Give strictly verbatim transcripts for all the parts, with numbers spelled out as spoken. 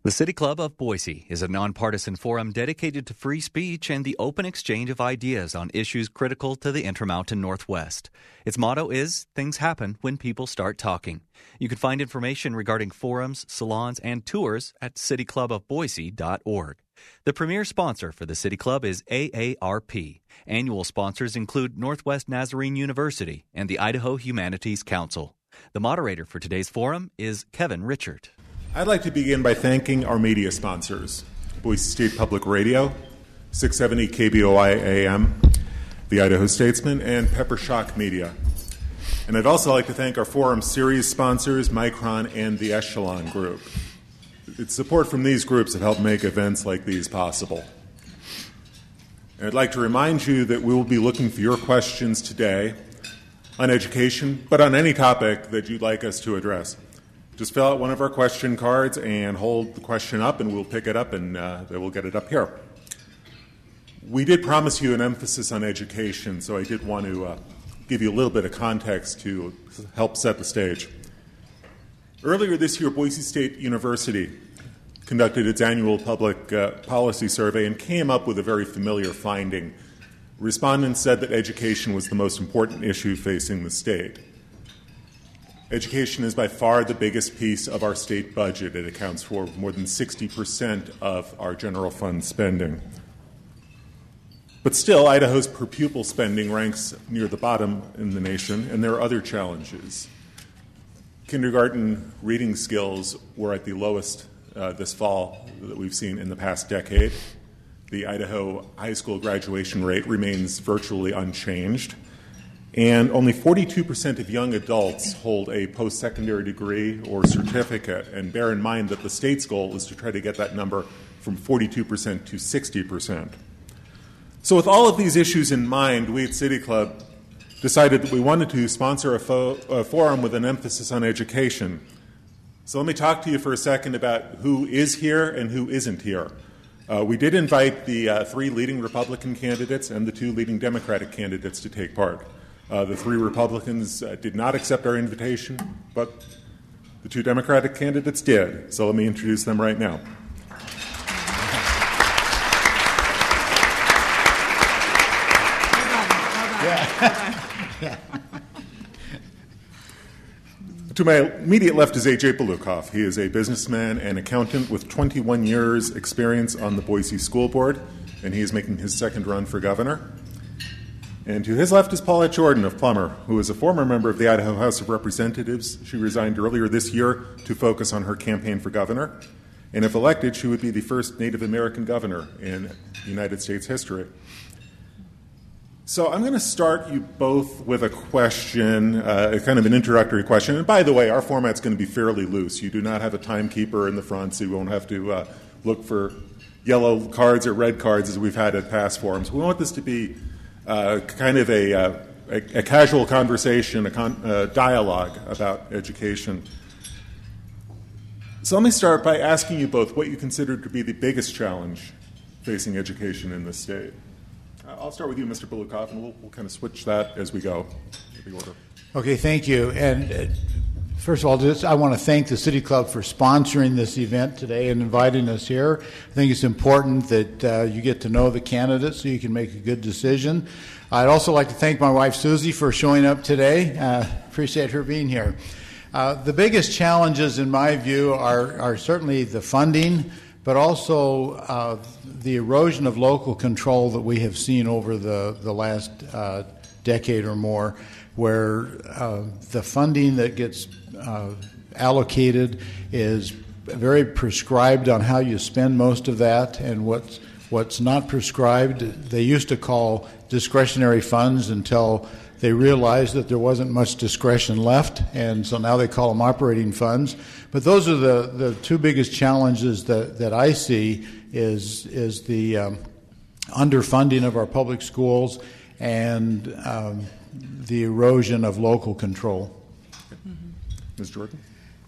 The City Club of Boise is a nonpartisan forum dedicated to free speech and the open exchange of ideas on issues critical to the Intermountain Northwest. Its motto is, "Things happen when people start talking." You can find information regarding forums, salons, and tours at city club of boise dot org. The premier sponsor for the City Club is A A R P. Annual sponsors include Northwest Nazarene University and the Idaho Humanities Council. The moderator for today's forum is Kevin Richert. I'd like to begin by thanking our media sponsors, Boise State Public Radio, six seventy K B O I A M, the Idaho Statesman, and Pepper Shock Media. And I'd also like to thank our forum series sponsors, Micron and the Echelon Group. It's support from these groups that help make events like these possible. And I'd like to remind you that we will be looking for your questions today on education, but on any topic that you'd like us to address. Just fill out one of our question cards and hold the question up, and we'll pick it up, and uh, we'll get it up here. We did promise you an emphasis on education, so I did want to uh, give you a little bit of context to help set the stage. Earlier this year, Boise State University conducted its annual public uh, policy survey and came up with a very familiar finding. Respondents said that education was the most important issue facing the state. Education is by far the biggest piece of our state budget. It accounts for more than sixty percent of our general fund spending. But still, Idaho's per pupil spending ranks near the bottom in the nation, and there are other challenges. Kindergarten reading skills were at the lowest uh, this fall that we've seen in the past decade. The Idaho high school graduation rate remains virtually unchanged. And only forty-two percent of young adults hold a post-secondary degree or certificate. And bear in mind that the state's goal is to try to get that number from forty-two percent to sixty percent. So with all of these issues in mind, we at City Club decided that we wanted to sponsor a, fo- a forum with an emphasis on education. So let me talk to you for a second about who is here and who isn't here. Uh, we did invite the uh, three leading Republican candidates and the two leading Democratic candidates to take part. Uh, the three Republicans uh, did not accept our invitation, but the two Democratic candidates did. So let me introduce them right now. To my immediate left is A J Belukoff. He is a businessman and accountant with twenty-one years' experience on the Boise School Board, and he is making his second run for governor. And to his left is Paulette Jordan of Plummer, who is a former member of the Idaho House of Representatives. She resigned earlier this year to focus on her campaign for governor. And if elected, she would be the first Native American governor in United States history. So I'm going to start you both with a question, uh, kind of an introductory question. And by the way, our format's going to be fairly loose. You do not have a timekeeper in the front, so you won't have to uh, look for yellow cards or red cards as we've had at past forums. We want this to be Uh, kind of a, uh, a, a casual conversation, a con- uh, dialogue about education. So let me start by asking you both what you consider to be the biggest challenge facing education in this state. Uh, I'll start with you, Mister Belukoff, and we'll, we'll kind of switch that as we go. The order. Okay, thank you. And uh, first of all, just, I want to thank the City Club for sponsoring this event today and inviting us here. I think it's important that uh, you get to know the candidates so you can make a good decision. I'd also like to thank my wife, Susie, for showing up today. Uh, appreciate her being here. Uh, the biggest challenges, in my view, are, are certainly the funding, but also uh, the erosion of local control that we have seen over the, the last uh, decade or more, where uh, the funding that gets uh, allocated is very prescribed on how you spend most of that, and what's, what's not prescribed, they used to call discretionary funds until they realized that there wasn't much discretion left, and so now they call them operating funds. But those are the, the two biggest challenges that, that I see is, is the um, underfunding of our public schools and um, the erosion of local control. Mm-hmm. Miz Jordan?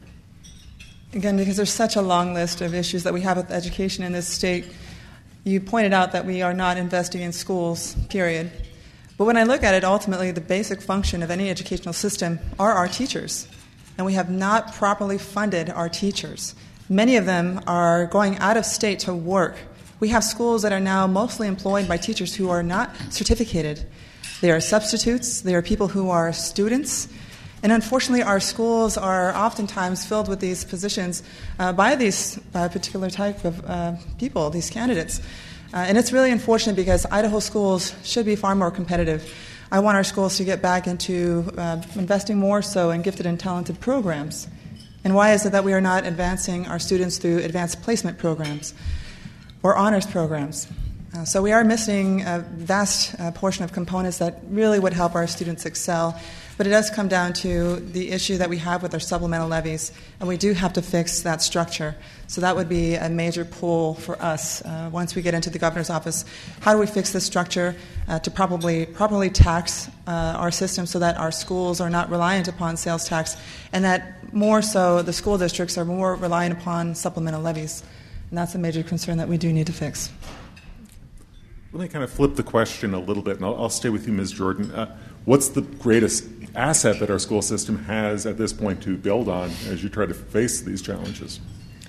Again, because there's such a long list of issues that we have with education in this state, you pointed out that we are not investing in schools, period. But when I look at it, ultimately the basic function of any educational system are our teachers. And we have not properly funded our teachers. Many of them are going out of state to work. We have schools that are now mostly employed by teachers who are not certificated. They are substitutes. They are people who are students. And unfortunately, our schools are oftentimes filled with these positions uh, by these uh, particular type of uh, people, these candidates. Uh, and it's really unfortunate because Idaho schools should be far more competitive. I want our schools to get back into uh, investing more so in gifted and talented programs. And why is it that we are not advancing our students through advanced placement programs or honors programs? Uh, so we are missing a vast uh, portion of components that really would help our students excel. But it does come down to the issue that we have with our supplemental levies, and we do have to fix that structure. So that would be a major pull for us uh, once we get into the governor's office. How do we fix this structure uh, to probably properly tax uh, our system so that our schools are not reliant upon sales tax, and that more so the school districts are more reliant upon supplemental levies? And that's a major concern that we do need to fix. Let me kind of flip the question a little bit, and I'll, I'll stay with you, Miz Jordan. Uh, what's the greatest asset that our school system has at this point to build on as you try to face these challenges?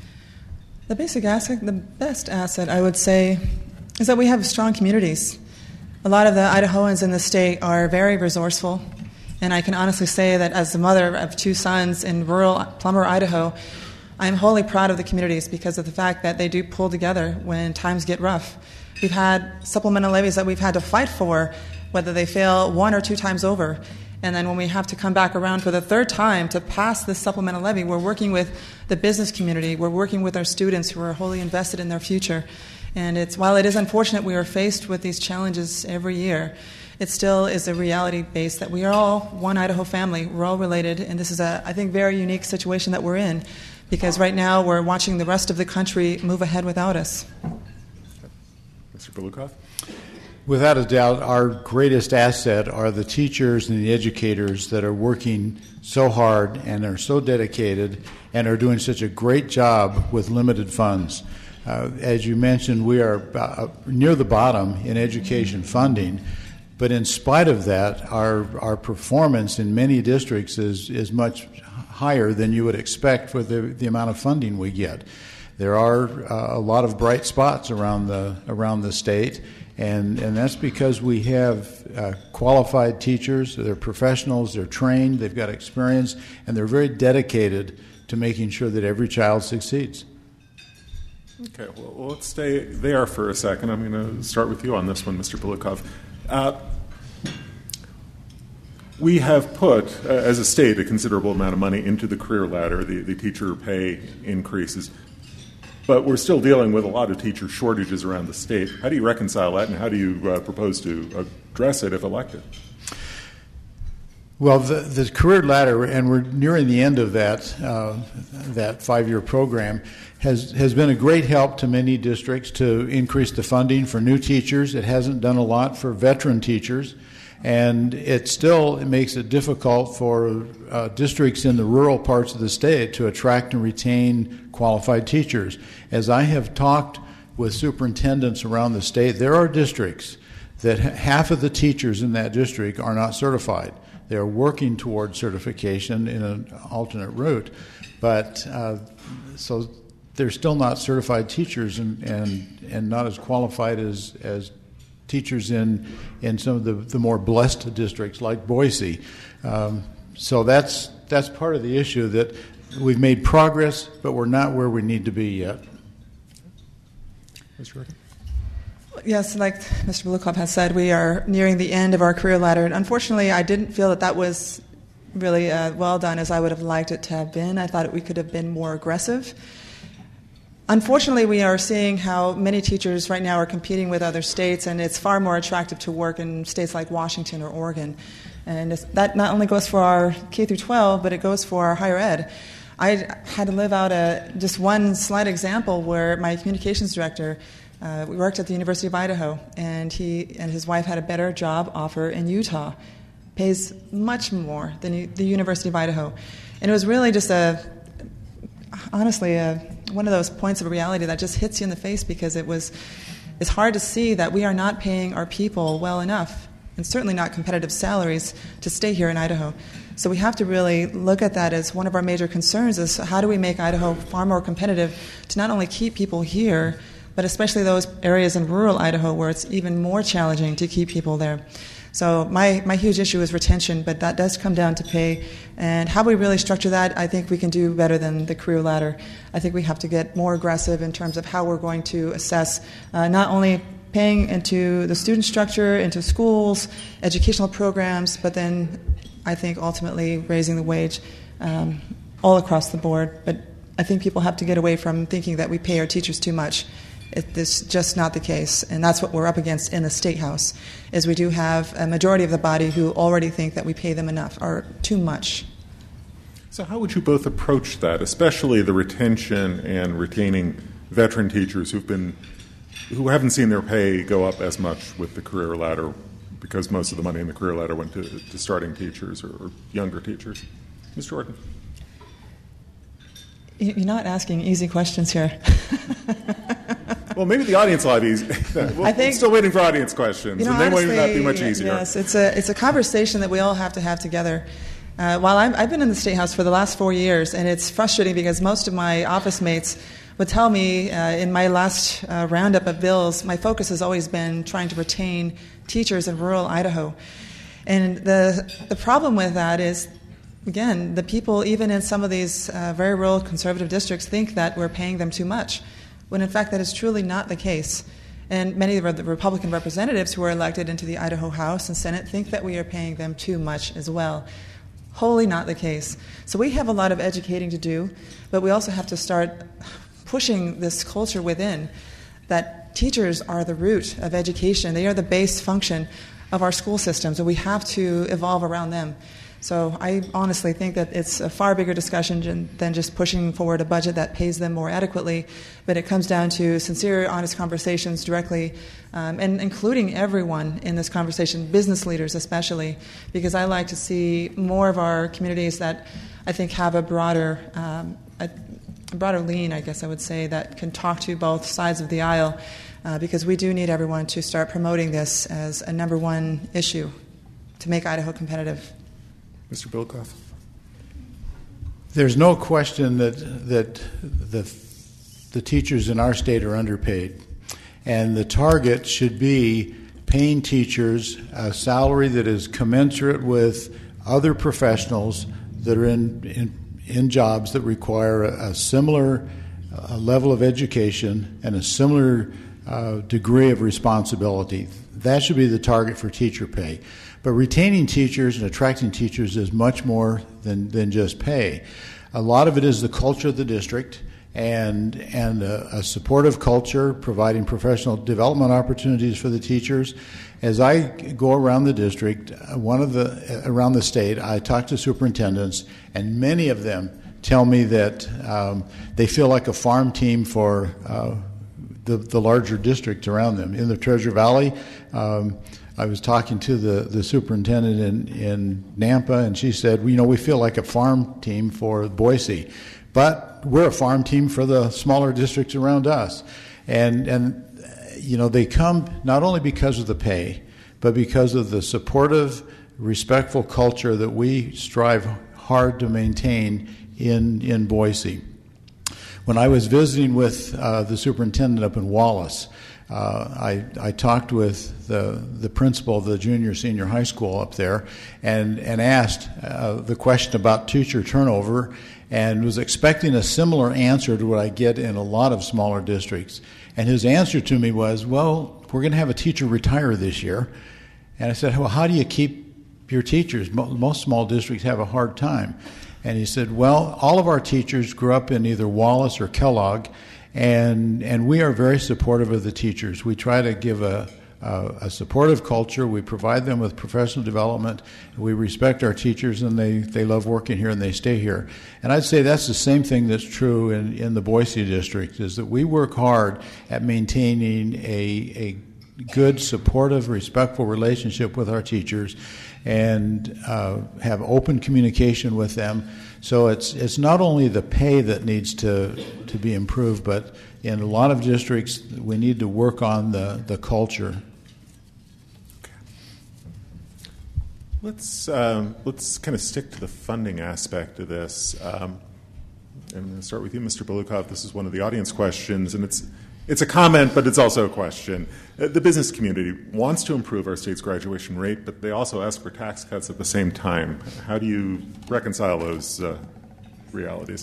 The basic asset, the best asset, I would say, is that we have strong communities. A lot of the Idahoans in the state are very resourceful, and I can honestly say that as the mother of two sons in rural Plummer, Idaho, I'm wholly proud of the communities because of the fact that they do pull together when times get rough. We've had supplemental levies that we've had to fight for, whether they fail one or two times over. And then when we have to come back around for the third time to pass this supplemental levy, we're working with the business community. We're working with our students who are wholly invested in their future. And it's while it is unfortunate we are faced with these challenges every year, it still is a reality base that we are all one Idaho family. We're all related. And this is a, I think, very unique situation that we're in because right now we're watching the rest of the country move ahead without us. Mister Belukoff? Without a doubt, our greatest asset are the teachers and the educators that are working so hard and are so dedicated and are doing such a great job with limited funds. Uh, as you mentioned, we are uh, near the bottom in education funding, but in spite of that, our our performance in many districts is, is much higher than you would expect for the, the amount of funding we get. There are uh, a lot of bright spots around the around the state, and, and that's because we have uh, qualified teachers. They're professionals, they're trained, they've got experience, and they're very dedicated to making sure that every child succeeds. Okay, well, let's stay there for a second. I'm going to start with you on this one, Mister Belukoff. Uh, we have put, uh, as a state, a considerable amount of money into the career ladder, the, the teacher pay increases. But we're still dealing with a lot of teacher shortages around the state. How do you reconcile that, and how do you uh, propose to address it if elected? Well, the, the career ladder, and we're nearing the end of that uh, that five-year program, has has been a great help to many districts to increase the funding for new teachers. It hasn't done a lot for veteran teachers, and it still it makes it difficult for uh, districts in the rural parts of the state to attract and retain qualified teachers. As I have talked with superintendents around the state, there are districts that half of the teachers in that district are not certified. They are working toward certification in an alternate route, but uh, so they're still not certified teachers and, and, and not as qualified as, as teachers in in some of the, the more blessed districts like Boise. Um, so that's that's part of the issue, that we've made progress, but we're not where we need to be yet. Mister Rickett? Yes, like Mister Belukoff has said, we are nearing the end of our career ladder. And unfortunately, I didn't feel that that was really uh, well done as I would have liked it to have been. I thought we could have been more aggressive. Unfortunately, we are seeing how many teachers right now are competing with other states, and it's far more attractive to work in states like Washington or Oregon. And that not only goes for our K through twelve, but it goes for our higher ed. I had to live out a, just one slight example where my communications director, uh, we worked at the University of Idaho, and he and his wife had a better job offer in Utah. Pays much more than the University of Idaho. And it was really just a, honestly, a, one of those points of reality that just hits you in the face, because it was, it's hard to see that we are not paying our people well enough, and certainly not competitive salaries, to stay here in Idaho. So we have to really look at that as one of our major concerns is how do we make Idaho far more competitive to not only keep people here, but especially those areas in rural Idaho where it's even more challenging to keep people there. So my, my huge issue is retention, but that does come down to pay. And how we really structure that, I think we can do better than the career ladder. I think we have to get more aggressive in terms of how we're going to assess uh, not only paying into the student structure, into schools, educational programs, but then I think ultimately raising the wage um, all across the board. But I think people have to get away from thinking that we pay our teachers too much. It's just not the case, and that's what we're up against in the State House, is we do have a majority of the body who already think that we pay them enough or too much. So how would you both approach that, especially the retention and retaining veteran teachers who've been, who haven't seen their pay go up as much with the career ladder because most of the money in the career ladder went to, to starting teachers or, or younger teachers? Miz Jordan. You're not asking easy questions here. Well, maybe the audience will have easy. We'll, I think, we're still waiting for audience questions, you know, and they honestly, might not be much easier. Yes, it's a it's a conversation that we all have to have together. Uh, while I'm, I've been in the State House for the last four years, and it's frustrating because most of my office mates would tell me uh, in my last uh, roundup of bills, my focus has always been trying to retain teachers in rural Idaho, and the the problem with that is, again, the people even in some of these uh, very rural conservative districts think that we're paying them too much, when in fact that is truly not the case. And many of the Republican representatives who are elected into the Idaho House and Senate think that we are paying them too much as well. Wholly not the case. So we have a lot of educating to do, but we also have to start pushing this culture within that teachers are the root of education. They are the base function of our school systems, and we have to evolve around them. So I honestly think that it's a far bigger discussion than just pushing forward a budget that pays them more adequately, but it comes down to sincere, honest conversations directly, um, and including everyone in this conversation, business leaders especially, because I like to see more of our communities that I think have a broader, um, a, a broader lean, I guess I would say, that can talk to both sides of the aisle, uh, because we do need everyone to start promoting this as a number one issue to make Idaho competitive. Mister Bilkoff. There's no question that that the the teachers in our state are underpaid, and the target should be paying teachers a salary that is commensurate with other professionals that are in in, in jobs that require a, a similar uh, level of education and a similar uh, degree of responsibility. That should be the target for teacher pay. But retaining teachers and attracting teachers is much more than, than just pay. A lot of it is the culture of the district and and a, a supportive culture, providing professional development opportunities for the teachers. As I go around the district, one of the around the state, I talk to superintendents, and many of them tell me that um, they feel like a farm team for uh, the the larger district around them. In the Treasure Valley, um, I was talking to the, the superintendent in, in Nampa, and she said, well, you know, we feel like a farm team for Boise, but we're a farm team for the smaller districts around us. And, and you know, they come not only because of the pay, but because of the supportive, respectful culture that we strive hard to maintain in, in Boise. When I was visiting with uh, the superintendent up in Wallace, Uh, I, I talked with the, the principal of the junior senior high school up there and, and asked uh, the question about teacher turnover and was expecting a similar answer to what I get in a lot of smaller districts. And his answer to me was, well, we're going to have a teacher retire this year. And I said, well, how do you keep your teachers? Most small districts have a hard time. And he said, well, all of our teachers grew up in either Wallace or Kellogg, And and we are very supportive of the teachers. We try to give a, a, a supportive culture. We provide them with professional development. We respect our teachers, and they, they love working here, and they stay here. And I'd say that's the same thing that's true in, in the Boise district, is that we work hard at maintaining a, a good, supportive, respectful relationship with our teachers and uh, have open communication with them. So it's it's not only the pay that needs to, to be improved, but in a lot of districts we need to work on the, the culture. Let's um, let's kind of stick to the funding aspect of this. Um, I'm going to start with you, Mister Beloukov. This is one of the audience questions, and it's it's a comment, but it's also a question. Uh, the business community wants to improve our state's graduation rate, but they also ask for tax cuts at the same time. How do you reconcile those uh, realities?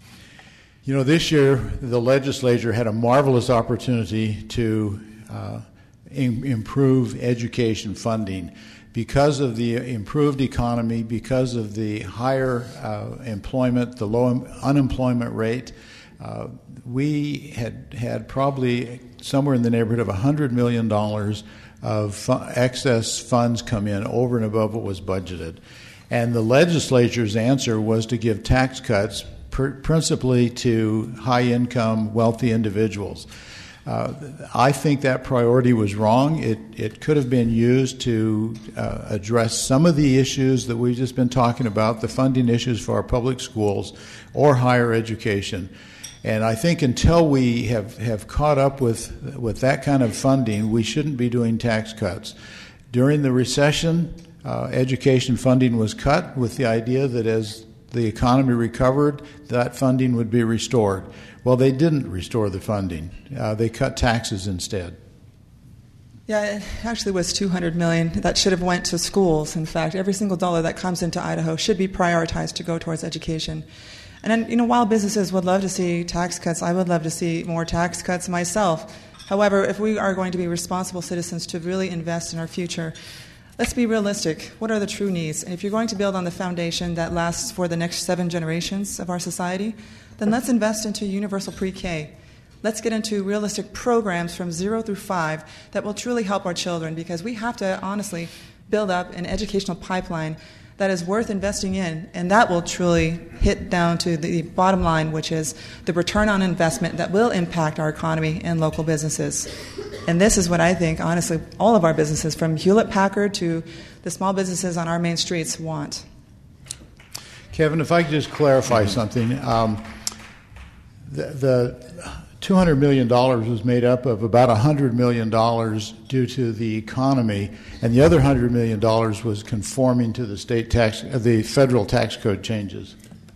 You know, this year the legislature had a marvelous opportunity to uh, im- improve education funding. Because of the improved economy, because of the higher uh, employment, the low un- unemployment rate, uh, we had had probably somewhere in the neighborhood of one hundred million dollars of fu- excess funds come in over and above what was budgeted. And the legislature's answer was to give tax cuts pr- principally to high-income, wealthy individuals. Uh, I think that priority was wrong. It it could have been used to uh, address some of the issues that we've just been talking about, the funding issues for our public schools or higher education. And I think until we have, have caught up with with that kind of funding, we shouldn't be doing tax cuts. During the recession, uh, education funding was cut with the idea that as the economy recovered, that funding would be restored. Well, they didn't restore the funding. Uh, they cut taxes instead. Yeah, it actually was two hundred million dollars that should have went to schools. In fact, every single dollar that comes into Idaho should be prioritized to go towards education. And then, you know, while businesses would love to see tax cuts, I would love to see more tax cuts myself. However, if we are going to be responsible citizens to really invest in our future, let's be realistic. What are the true needs? And if you're going to build on the foundation that lasts for the next seven generations of our society, then let's invest into universal pre-K. Let's get into realistic programs from zero through five that will truly help our children, because we have to honestly build up an educational pipeline that is worth investing in, and that will truly hit down to the bottom line, which is the return on investment that will impact our economy and local businesses. And this is what I think, honestly, all of our businesses, from Hewlett-Packard to the small businesses on our main streets, want. Kevin, if I could just clarify something. Um, the, the two hundred million dollars was made up of about one hundred million dollars due to the economy, and the other one hundred million dollars was conforming to the state tax, uh, the federal tax code changes.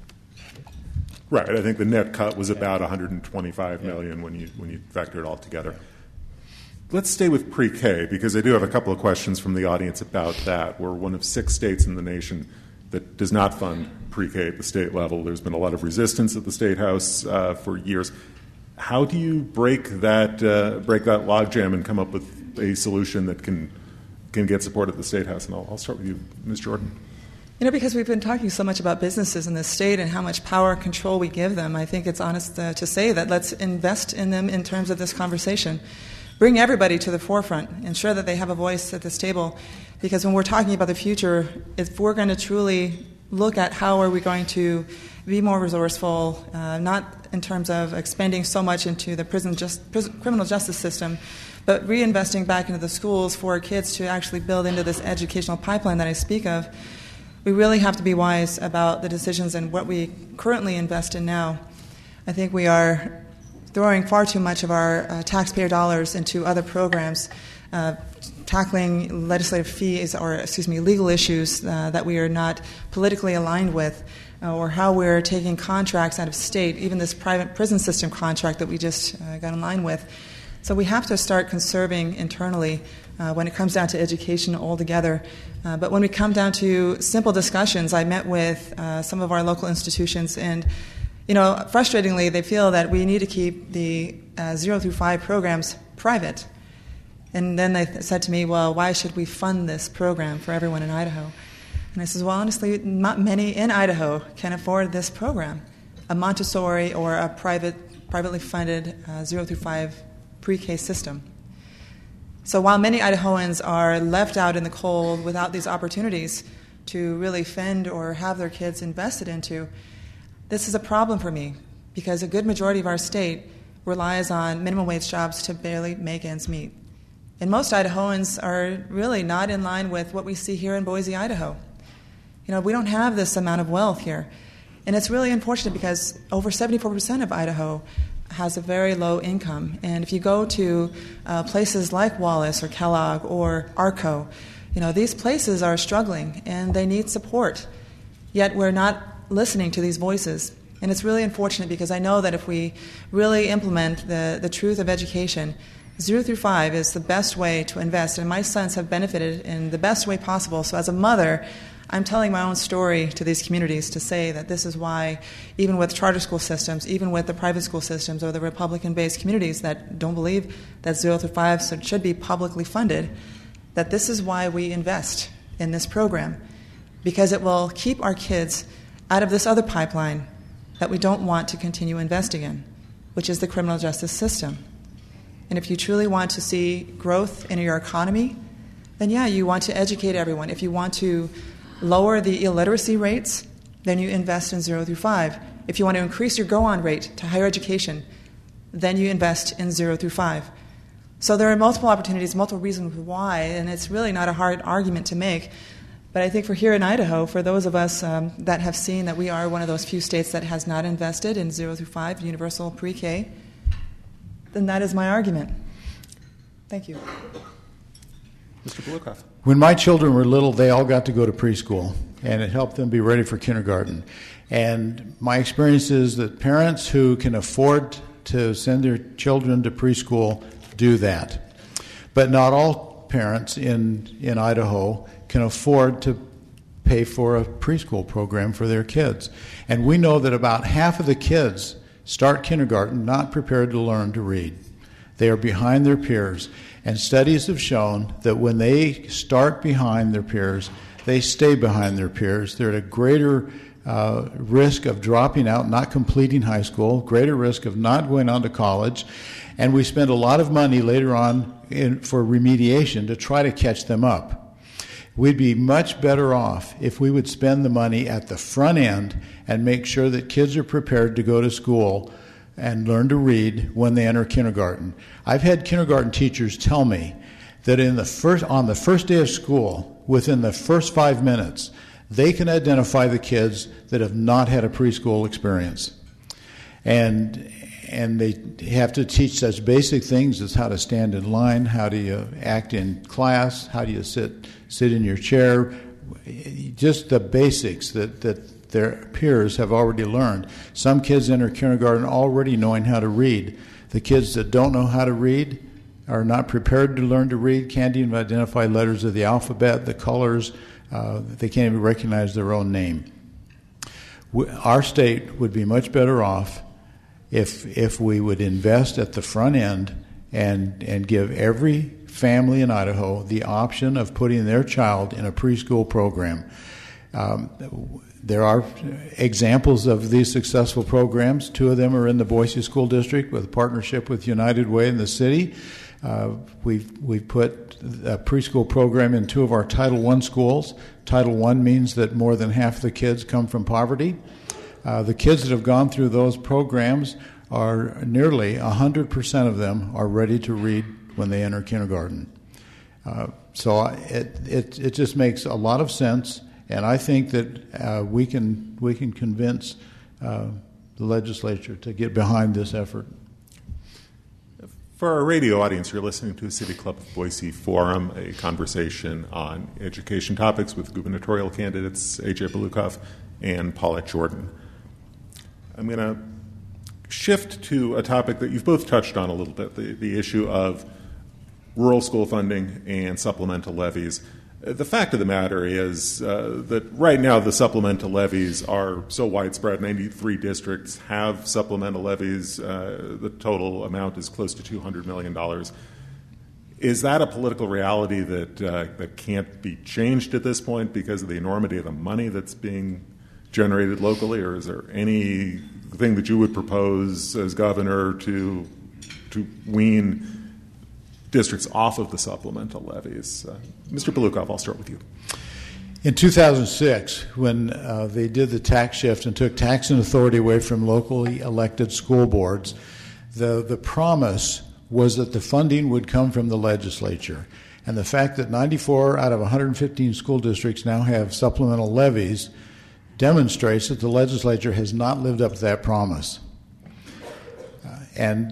Right. I think the net cut was about one hundred twenty-five million dollars when you when you factor it all together. Let's stay with pre-K, because I do have a couple of questions from the audience about that. We're one of six states in the nation that does not fund pre-K at the state level. There's been a lot of resistance at the State House uh, for years. How do you break that uh, break that logjam and come up with a solution that can can get support at the State House? And I'll, I'll start with you, Miz Jordan. You know, because we've been talking so much about businesses in this state and how much power and control we give them, I think it's honest uh, to say that let's invest in them in terms of this conversation. Bring everybody to the forefront, ensure that they have a voice at this table, because when we're talking about the future, if we're going to truly look at how are we going to be more resourceful, uh, not in terms of expending so much into the prison just, prison, criminal justice system, but reinvesting back into the schools for our kids to actually build into this educational pipeline that I speak of, we really have to be wise about the decisions and what we currently invest in now. I think we are throwing far too much of our uh, taxpayer dollars into other programs, uh, tackling legislative fees or, excuse me, legal issues uh, that we are not politically aligned with, uh, or how we're taking contracts out of state, even this private prison system contract that we just uh, got in line with. So we have to start conserving internally uh, when it comes down to education altogether. Uh, but when we come down to simple discussions, I met with uh, some of our local institutions, and you know, frustratingly, they feel that we need to keep the uh, zero through five programs private. And then they th- said to me, well, why should we fund this program for everyone in Idaho? And I said, well, honestly, not many in Idaho can afford this program, a Montessori or a private, privately funded uh, zero through five pre-K system. So while many Idahoans are left out in the cold without these opportunities to really fend or have their kids invested into, this is a problem for me, because a good majority of our state relies on minimum wage jobs to barely make ends meet. And most Idahoans are really not in line with what we see here in Boise, Idaho. You know, we don't have this amount of wealth here. And it's really unfortunate because over seventy-four percent of Idaho has a very low income. And if you go to uh, places like Wallace or Kellogg or Arco, You know, these places are struggling and they need support, yet we're not listening to these voices. And it's really unfortunate because I know that if we really implement the, the truth of education, zero through five is the best way to invest. And my sons have benefited in the best way possible. So as a mother, I'm telling my own story to these communities to say that this is why, even with charter school systems, even with the private school systems or the Republican-based communities that don't believe that zero through five should be publicly funded, that this is why we invest in this program, because it will keep our kids out of this other pipeline that we don't want to continue investing in, which is the criminal justice system. And if you truly want to see growth in your economy, then yeah, you want to educate everyone. If you want to lower the illiteracy rates, then you invest in zero through five. If you want to increase your go-on rate to higher education, then you invest in zero through five. So there are multiple opportunities, multiple reasons why, and it's really not a hard argument to make. But I think for here in Idaho, for those of us um, that have seen that we are one of those few states that has not invested in zero through five, universal pre-K, then that is my argument. Thank you. Mister Belukoff. When my children were little, they all got to go to preschool, and it helped them be ready for kindergarten. And my experience is that parents who can afford to send their children to preschool do that. But not all parents in, in Idaho can afford to pay for a preschool program for their kids. And we know that about half of the kids start kindergarten not prepared to learn to read. They are behind their peers. And studies have shown that when they start behind their peers, they stay behind their peers. They're at a greater uh, risk of dropping out, not completing high school, greater risk of not going on to college. And we spend a lot of money later on in, for remediation to try to catch them up. We'd be much better off if we would spend the money at the front end and make sure that kids are prepared to go to school and learn to read when they enter kindergarten. I've had kindergarten teachers tell me that in the first, on the first day of school, within the first five minutes, they can identify the kids that have not had a preschool experience. And and they have to teach such basic things as how to stand in line, how do you act in class, how do you sit sit in your chair, just the basics that, that their peers have already learned. Some kids enter kindergarten already knowing how to read. The kids that don't know how to read are not prepared to learn to read, can't even identify letters of the alphabet, the colors, uh, they can't even recognize their own name. We, our state would be much better off if if we would invest at the front end and and give every family in Idaho the option of putting their child in a preschool program. Um, there are examples of these successful programs. Two of them are in the Boise School District with a partnership with United Way in the city. Uh, we've we've put a preschool program in two of our Title One schools. Title One means that more than half the kids come from poverty. Uh, the kids that have gone through those programs are nearly one hundred percent of them are ready to read when they enter kindergarten. Uh, so it, it it just makes a lot of sense, and I think that uh, we can we can convince uh, the legislature to get behind this effort. For our radio audience, you're listening to a City Club of Boise Forum, a conversation on education topics with gubernatorial candidates A J Belukoff and Paulette Jordan. I'm going to shift to a topic that you've both touched on a little bit, the, the issue of rural school funding and supplemental levies. The fact of the matter is uh, that right now the supplemental levies are so widespread. ninety-three districts have supplemental levies. Uh, the total amount is close to two hundred million dollars. Is that a political reality that uh, that can't be changed at this point because of the enormity of the money that's being generated locally, or is there anything that you would propose as governor to to wean districts off of the supplemental levies? Uh, Mister Belukoff, I'll start with you. In two thousand six, when uh, they did the tax shift and took taxing authority away from locally elected school boards, the, the promise was that the funding would come from the legislature. And the fact that ninety-four out of one hundred fifteen school districts now have supplemental levies demonstrates that the legislature has not lived up to that promise. Uh, and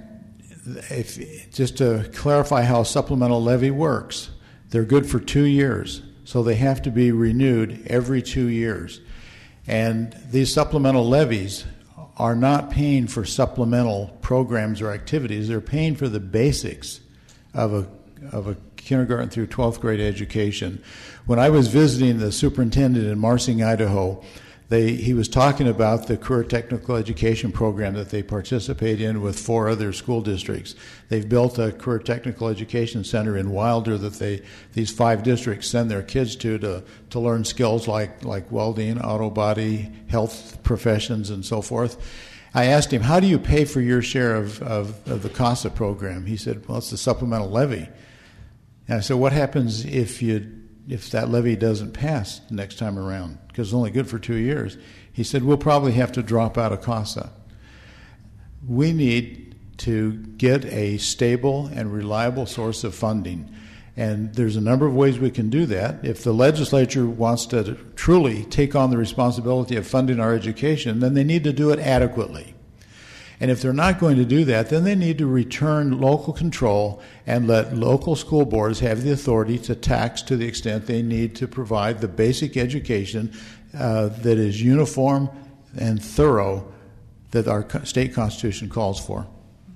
if, just to clarify how supplemental levy works, they're good for two years. so they have to be renewed every two years. And these supplemental levies are not paying for supplemental programs or activities. They're paying for the basics of a of a kindergarten through twelfth grade education. When I was visiting the superintendent in Marsing, Idaho, they, he was talking about the career technical education program that they participate in with four other school districts. They've built a career technical education center in Wilder that they these five districts send their kids to to, to learn skills like, like welding, auto body, health professions, and so forth. I asked him, how do you pay for your share of, of, of the CASA program? He said, well, it's the supplemental levy. And I said, what happens if you if that levy doesn't pass next time around, because it's only good for two years? He said, we'll probably have to drop out of CASA. We need to get a stable and reliable source of funding, and there's a number of ways we can do that. If the legislature wants to truly take on the responsibility of funding our education, then they need to do it adequately. And if they're not going to do that, then they need to return local control and let local school boards have the authority to tax to the extent they need to provide the basic education uh, that is uniform and thorough that our state constitution calls for.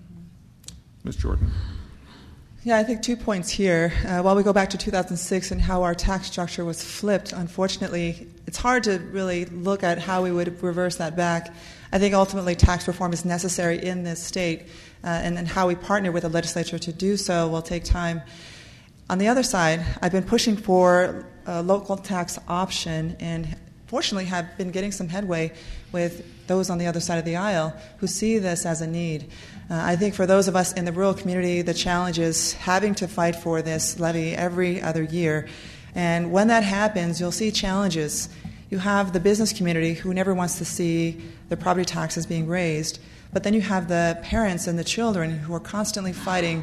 Miz Jordan. Yeah, I think two points here. Uh, while we go back to two thousand six and how our tax structure was flipped, unfortunately, it's hard to really look at how we would reverse that back. I think ultimately tax reform is necessary in this state, uh, and, and how we partner with the legislature to do so will take time. On the other side, I've been pushing for a local tax option and fortunately have been getting some headway with those on the other side of the aisle who see this as a need. Uh, I think for those of us in the rural community, the challenge is having to fight for this levy every other year. And when that happens, you'll see challenges. You have the business community who never wants to see the property taxes being raised, but then you have the parents and the children who are constantly fighting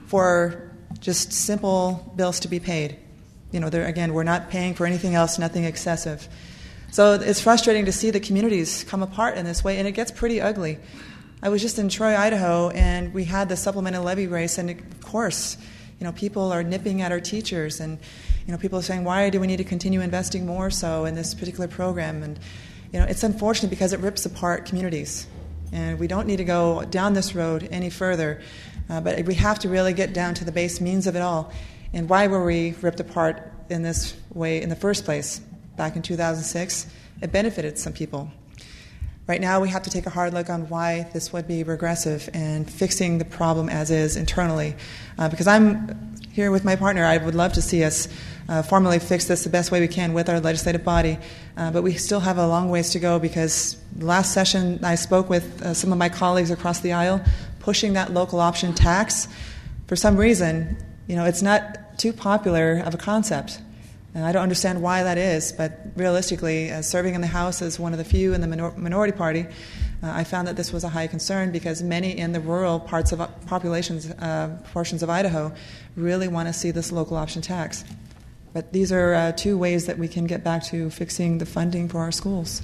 for just simple bills to be paid. You know, again, we're not paying for anything else, nothing excessive. So it's frustrating to see the communities come apart in this way, and it gets pretty ugly. I was just in Troy, Idaho, and we had the supplemental levy race, and of course, you know, people are nipping at our teachers, and you know, people are saying, why do we need to continue investing more so in this particular program? And you know, it's unfortunate because it rips apart communities, and we don't need to go down this road any further. Uh, but we have to really get down to the base means of it all, and why were we ripped apart in this way in the first place? Back in two thousand six, it benefited some people. Right now, we have to take a hard look on why this would be regressive and fixing the problem as is internally. Uh, because I'm here with my partner, I would love to see us uh, formally fix this the best way we can with our legislative body. Uh, but we still have a long ways to go because last session I spoke with uh, some of my colleagues across the aisle pushing that local option tax. For some reason, you know, it's not too popular of a concept. And I don't understand why that is, but realistically, uh, serving in the House as one of the few in the minor- minority party, uh, I found that this was a high concern because many in the rural parts of uh, populations, uh, portions of Idaho, really want to see this local option tax. But these are uh, two ways that we can get back to fixing the funding for our schools.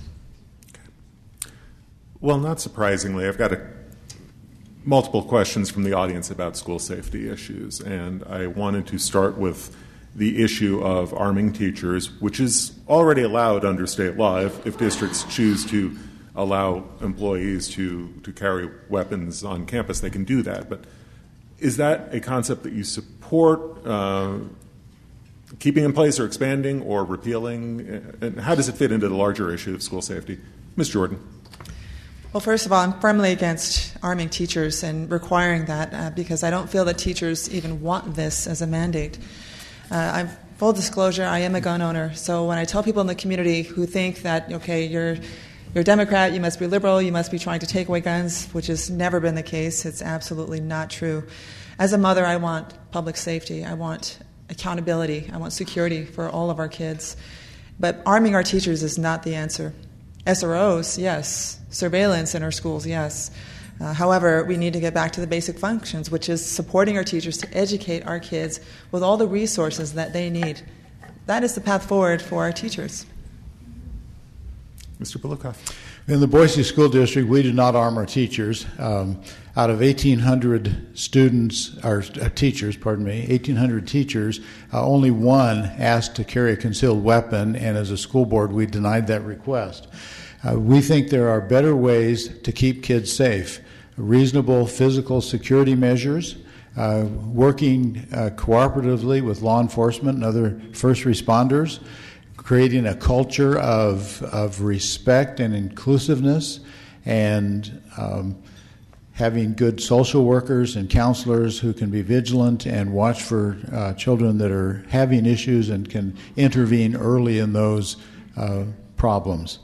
Okay. Well, not surprisingly, I've got a, multiple questions from the audience about school safety issues, and I wanted to start with the issue of arming teachers, which is already allowed under state law. If, if districts choose to allow employees to, to carry weapons on campus, they can do that. But is that a concept that you support, uh, keeping in place or expanding or repealing? And how does it fit into the larger issue of school safety? Miz Jordan. Well, first of all, I'm firmly against arming teachers and requiring that uh, because I don't feel that teachers even want this as a mandate. Uh, I'm full disclosure, I am a gun owner, so when I tell people in the community who think that, okay, you're you're a Democrat, you must be liberal, you must be trying to take away guns, which has never been the case, it's absolutely not true. As a mother, I want public safety, I want accountability, I want security for all of our kids. But arming our teachers is not the answer. S R Os, yes. Surveillance in our schools, yes. Uh, however, we need to get back to the basic functions, which is supporting our teachers to educate our kids with all the resources that they need. That is the path forward for our teachers. Mister Bilikoff. In the Boise School District, we do not arm our teachers. Um, out of eighteen hundred students, or uh, teachers, pardon me, eighteen hundred teachers, uh, only one asked to carry a concealed weapon, and as a school board, we denied that request. Uh, we think there are better ways to keep kids safe. Reasonable physical security measures, uh, working uh, cooperatively with law enforcement and other first responders, creating a culture of, of respect and inclusiveness, and um, having good social workers and counselors who can be vigilant and watch for uh, children that are having issues and can intervene early in those uh, problems.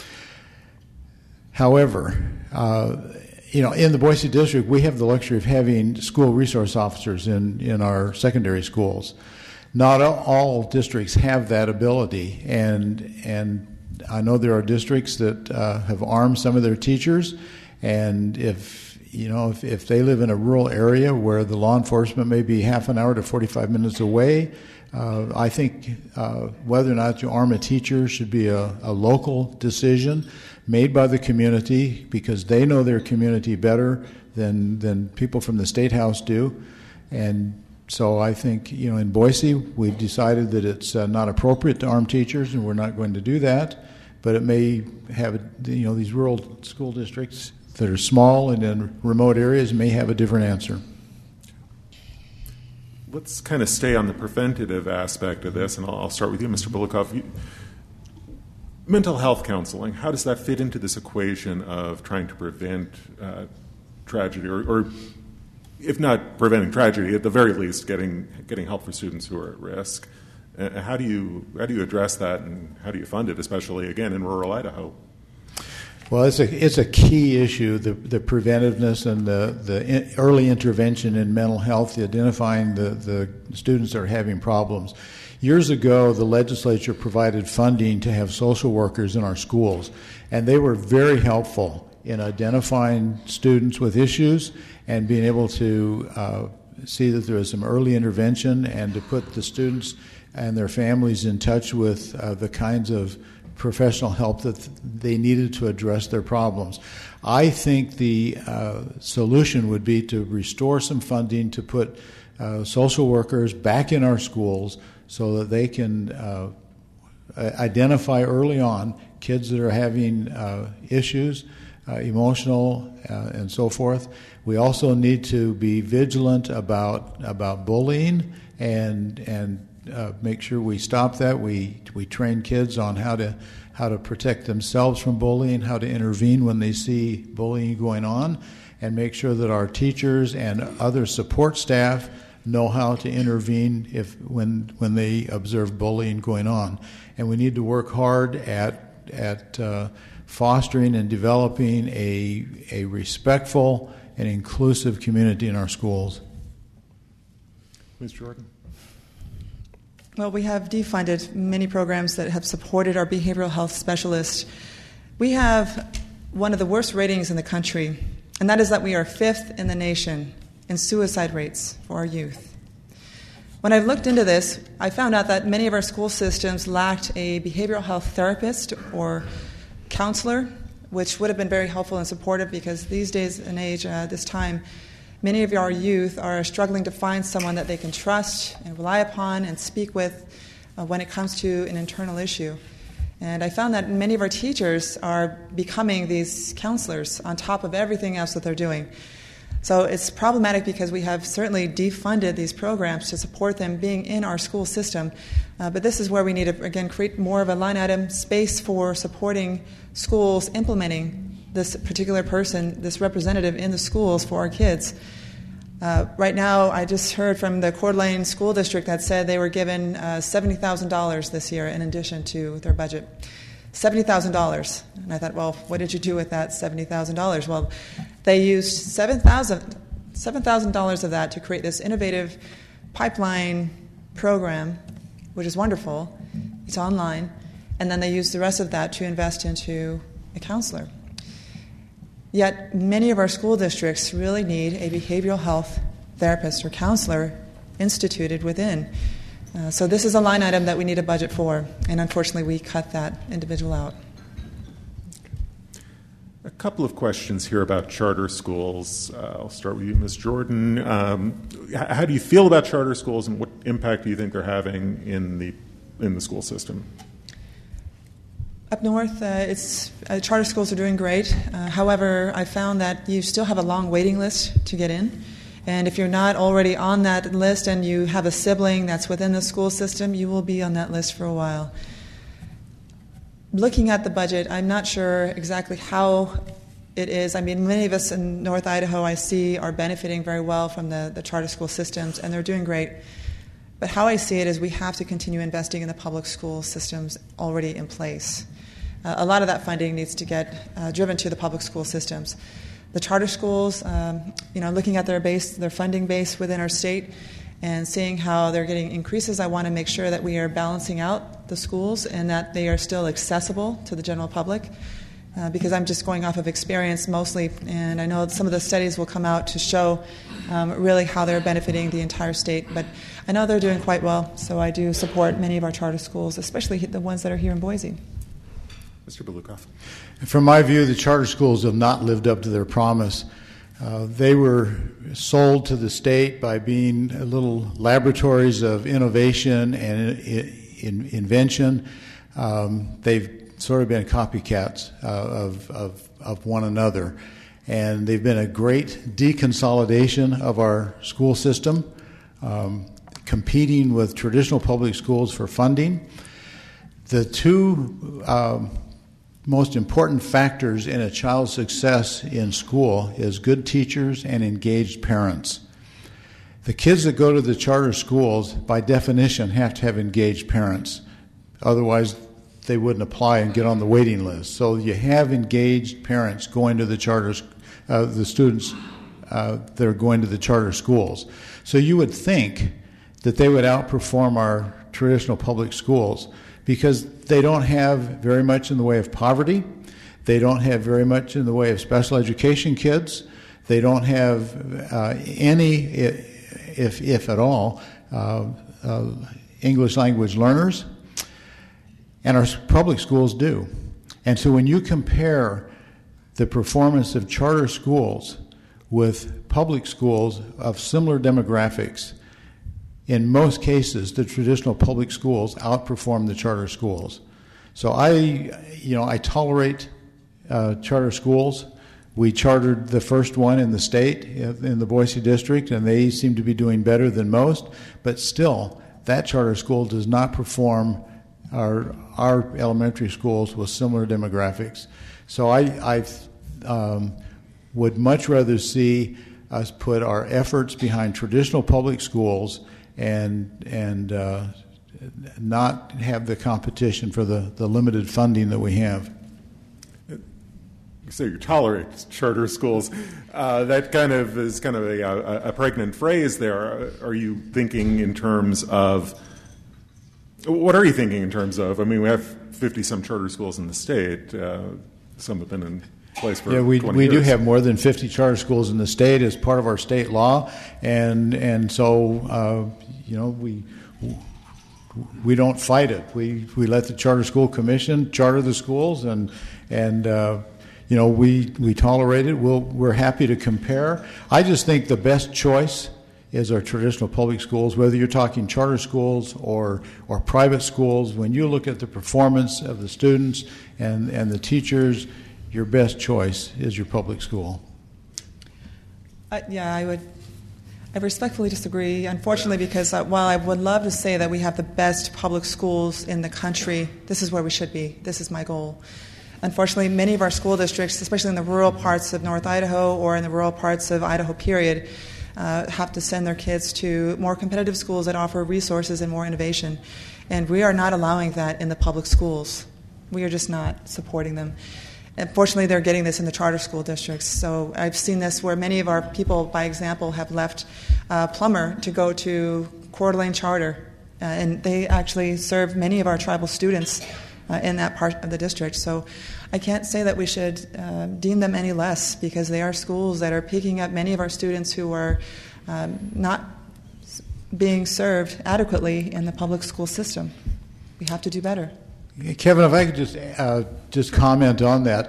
However, uh, you know, in the Boise District, we have the luxury of having school resource officers in, in our secondary schools. Not all districts have that ability, and and I know there are districts that uh, have armed some of their teachers, and if you know if, if they live in a rural area where the law enforcement may be half an hour to forty-five minutes away, uh, I think uh, whether or not you arm a teacher should be a, a local decision made by the community, because they know their community better than than people from the State House do. And so I think, you know, in Boise, we've decided that it's uh, not appropriate to arm teachers, and we're not going to do that. But it may have, you know, these rural school districts that are small and in remote areas may have a different answer. Let's kind of stay on the preventative aspect of this, and I'll, I'll start with you, Mister Bulikoff. You, mental health counseling, how does that fit into this equation of trying to prevent uh, tragedy, or, or if not preventing tragedy, at the very least getting getting help for students who are at risk? Uh, how do you how do you address that, and how do you fund it, especially again in rural Idaho? Well, it's a it's a key issue, the the preventiveness and the the in, early intervention in mental health, the identifying the the students that are having problems. Years ago, the legislature provided funding to have social workers in our schools, and they were very helpful in identifying students with issues and being able to uh, see that there was some early intervention and to put the students and their families in touch with uh, the kinds of professional help that they needed to address their problems. I think the uh, solution would be to restore some funding to put uh, social workers back in our schools so that they can uh, identify early on kids that are having uh, issues, uh, emotional uh, and so forth. We also need to be vigilant about about bullying and and uh, make sure we stop that. We we train kids on how to how to protect themselves from bullying, how to intervene when they see bullying going on, and make sure that our teachers and other support staff know how to intervene if when when they observe bullying going on. And we need to work hard at at uh, fostering and developing a a respectful and inclusive community in our schools. Miz Jordan. Well, we have defunded many programs that have supported our behavioral health specialists. We have one of the worst ratings in the country, and that is that we are fifth in the nation in suicide rates for our youth. When I looked into this, I found out that many of our school systems lacked a behavioral health therapist or counselor, which would have been very helpful and supportive, because these days and age, uh, this time, many of our youth are struggling to find someone that they can trust and rely upon and speak with uh, when it comes to an internal issue. And I found that many of our teachers are becoming these counselors on top of everything else that they're doing. So it's problematic because we have certainly defunded these programs to support them being in our school system. Uh, but this is where we need to, again, create more of a line item space for supporting schools implementing this particular person, this representative in the schools for our kids. Uh, right now, I just heard from the Coeur d'Alene School District that said they were given uh, seventy thousand dollars this year in addition to their budget. seventy thousand dollars. And I thought, well, what did you do with that seventy thousand dollars? Well, they used seven thousand dollars of that to create this innovative pipeline program, which is wonderful. It's online. And then they used the rest of that to invest into a counselor. Yet many of our school districts really need a behavioral health therapist or counselor instituted within. Uh, so this is a line item that we need a budget for, and unfortunately we cut that individual out. A couple of questions here about charter schools. Uh, I'll start with you, Miz Jordan. Um, how do you feel about charter schools, and what impact do you think they're having in the in the school system? Up north, uh, it's uh, charter schools are doing great. Uh, however, I found that you still have a long waiting list to get in. And if you're not already on that list and you have a sibling that's within the school system, you will be on that list for a while. Looking at the budget, I'm not sure exactly how it is. I mean, many of us in North Idaho, I see, are benefiting very well from the, the charter school systems, and they're doing great. But how I see it is we have to continue investing in the public school systems already in place. Uh, a lot of that funding needs to get uh, driven to the public school systems. The charter schools, um, you know, looking at their base, their funding base within our state, and seeing how they're getting increases, I want to make sure that we are balancing out the schools and that they are still accessible to the general public. Uh, because I'm just going off of experience mostly, and I know some of the studies will come out to show um, really how they're benefiting the entire state. But I know they're doing quite well, so I do support many of our charter schools, especially the ones that are here in Boise. Mister Belukoff. From my view, the charter schools have not lived up to their promise. Uh, they were sold to the state by being little laboratories of innovation and in, in, invention. Um, they've sort of been copycats uh, of, of, of one another. And they've been a great deconsolidation of our school system, um, competing with traditional public schools for funding. The two um, most important factors in a child's success in school is good teachers and engaged parents. The kids that go to the charter schools, by definition, have to have engaged parents. Otherwise, they wouldn't apply and get on the waiting list. So you have engaged parents going to the charter, uh, the students uh, that are going to the charter schools. So you would think that they would outperform our traditional public schools because they don't have very much in the way of poverty. They don't have very much in the way of special education kids. They don't have uh, any, if, if at all, uh, uh, English language learners. And our public schools do. And so when you compare the performance of charter schools with public schools of similar demographics, in most cases, the traditional public schools outperform the charter schools. So I, you know, I tolerate uh, charter schools. We chartered the first one in the state, in the Boise district, and they seem to be doing better than most. But still, that charter school does not perform our our elementary schools with similar demographics. So I, I um, would much rather see us put our efforts behind traditional public schools and and uh, not have the competition for the, the limited funding that we have. So you tolerate charter schools. Uh, that kind of is kind of a, a, a pregnant phrase there. Are you thinking in terms of, what are you thinking in terms of, I mean, we have fifty-some charter schools in the state. Uh, some have been in place for yeah, we, twenty we years. do have more than fifty charter schools in the state as part of our state law, and and so uh, you know we we don't fight it. We we let the Charter School Commission charter the schools, and and uh, you know we we tolerate it. We'll, we're happy to compare. I just think the best choice is our traditional public schools, whether you're talking charter schools or or private schools. When you look at the performance of the students and, and the teachers, your best choice is your public school. Uh, yeah, I would I respectfully disagree, unfortunately, because uh, while I would love to say that we have the best public schools in the country, this is where we should be. This is my goal. Unfortunately, many of our school districts, especially in the rural parts of North Idaho or in the rural parts of Idaho, period, Uh, have to send their kids to more competitive schools that offer resources and more innovation. And we are not allowing that in the public schools. We are just not supporting them. Unfortunately, they're getting this in the charter school districts. So I've seen this where many of our people, by example, have left uh, Plummer to go to Coeur d'Alene Charter. Uh, and they actually serve many of our tribal students uh, in that part of the district. So I can't say that we should uh, deem them any less, because they are schools that are picking up many of our students who are um, not being served adequately in the public school system. We have to do better. Kevin, if I could just uh, just comment on that.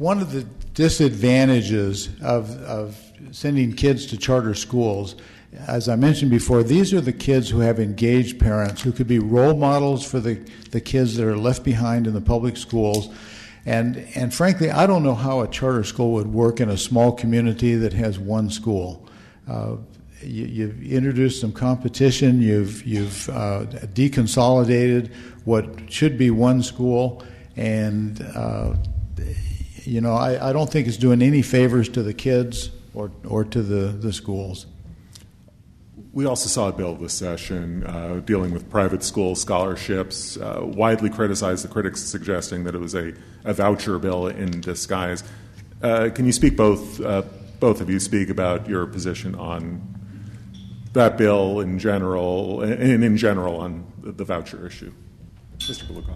one of the disadvantages of, of sending kids to charter schools, as I mentioned before, these are the kids who have engaged parents who could be role models for the, the kids that are left behind in the public schools. And, and frankly, I don't know how a charter school would work in a small community that has one school. Uh, you, you've introduced some competition, you've, you've uh, deconsolidated what should be one school, and uh, you know, I, I don't think it's doing any favors to the kids or, or to the, the schools. We also saw a bill this session uh, dealing with private school scholarships, uh, widely criticized, the critics suggesting that it was a, a voucher bill in disguise. Uh, can you speak, both uh, both of you, speak about your position on that bill in general, and in general on the, the voucher issue? Mister Belukoff.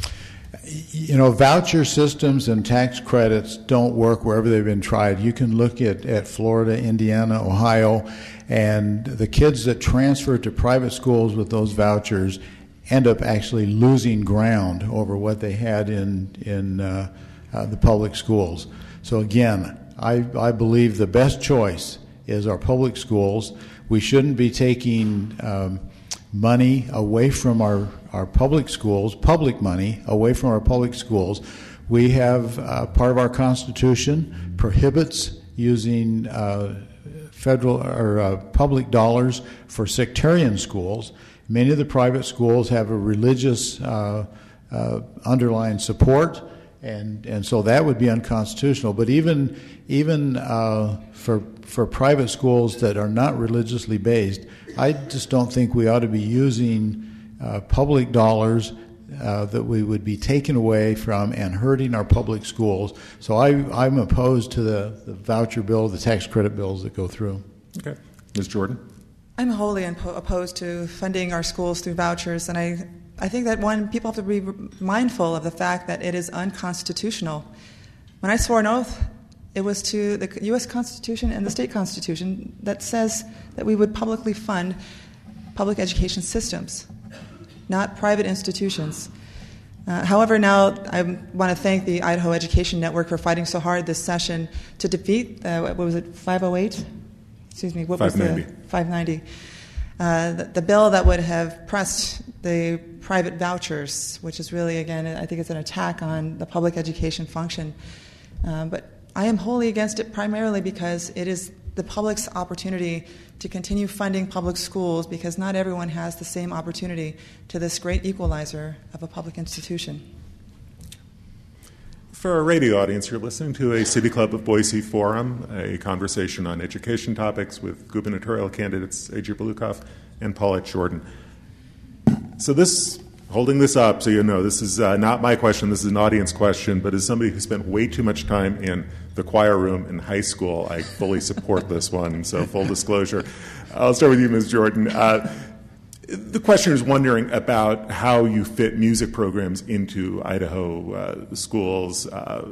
You know, voucher systems and tax credits don't work wherever they've been tried. You can look at, at Florida, Indiana, Ohio, and the kids that transfer to private schools with those vouchers end up actually losing ground over what they had in, in uh, uh, the public schools. So again, I, I believe the best choice is our public schools. We shouldn't be taking um, money away from our, our public schools, public money away from our public schools. We have uh, part of our Constitution prohibits using uh, federal or uh, public dollars for sectarian schools. Many of the private schools have a religious uh, uh, underlying support, and, and so that would be unconstitutional. But even even uh, for for private schools that are not religiously based, I just don't think we ought to be using uh, public dollars uh, that we would be taken away from and hurting our public schools. So I, I'm opposed to the, the voucher bill, the tax credit bills that go through. Okay. Miz Jordan? I'm wholly impo- opposed to funding our schools through vouchers, and I, I think that, one, people have to be mindful of the fact that it is unconstitutional. When I swore an oath, it was to the U S Constitution and the state Constitution that says that we would publicly fund public education systems, not private institutions. Uh, however, now I want to thank the Idaho Education Network for fighting so hard this session to defeat, uh, what was it, five oh eight? Excuse me, what was the five ninety? Uh, the, the bill that would have pressed the private vouchers, which is really, again, I think it's an attack on the public education function. Uh, but I am wholly against it primarily because it is the public's opportunity to continue funding public schools, because not everyone has the same opportunity to this great equalizer of a public institution. For our radio audience, you're listening to a City Club of Boise forum, a conversation on education topics with gubernatorial candidates A J Belukoff and Paulette Jordan. So this, holding this up so you know, this is uh, not my question, this is an audience question, but as somebody who spent way too much time in the choir room in high school, I fully support this one, so full disclosure. I'll start with you, Miz Jordan. Uh, the questioner is wondering about how you fit music programs into Idaho uh, schools. Uh,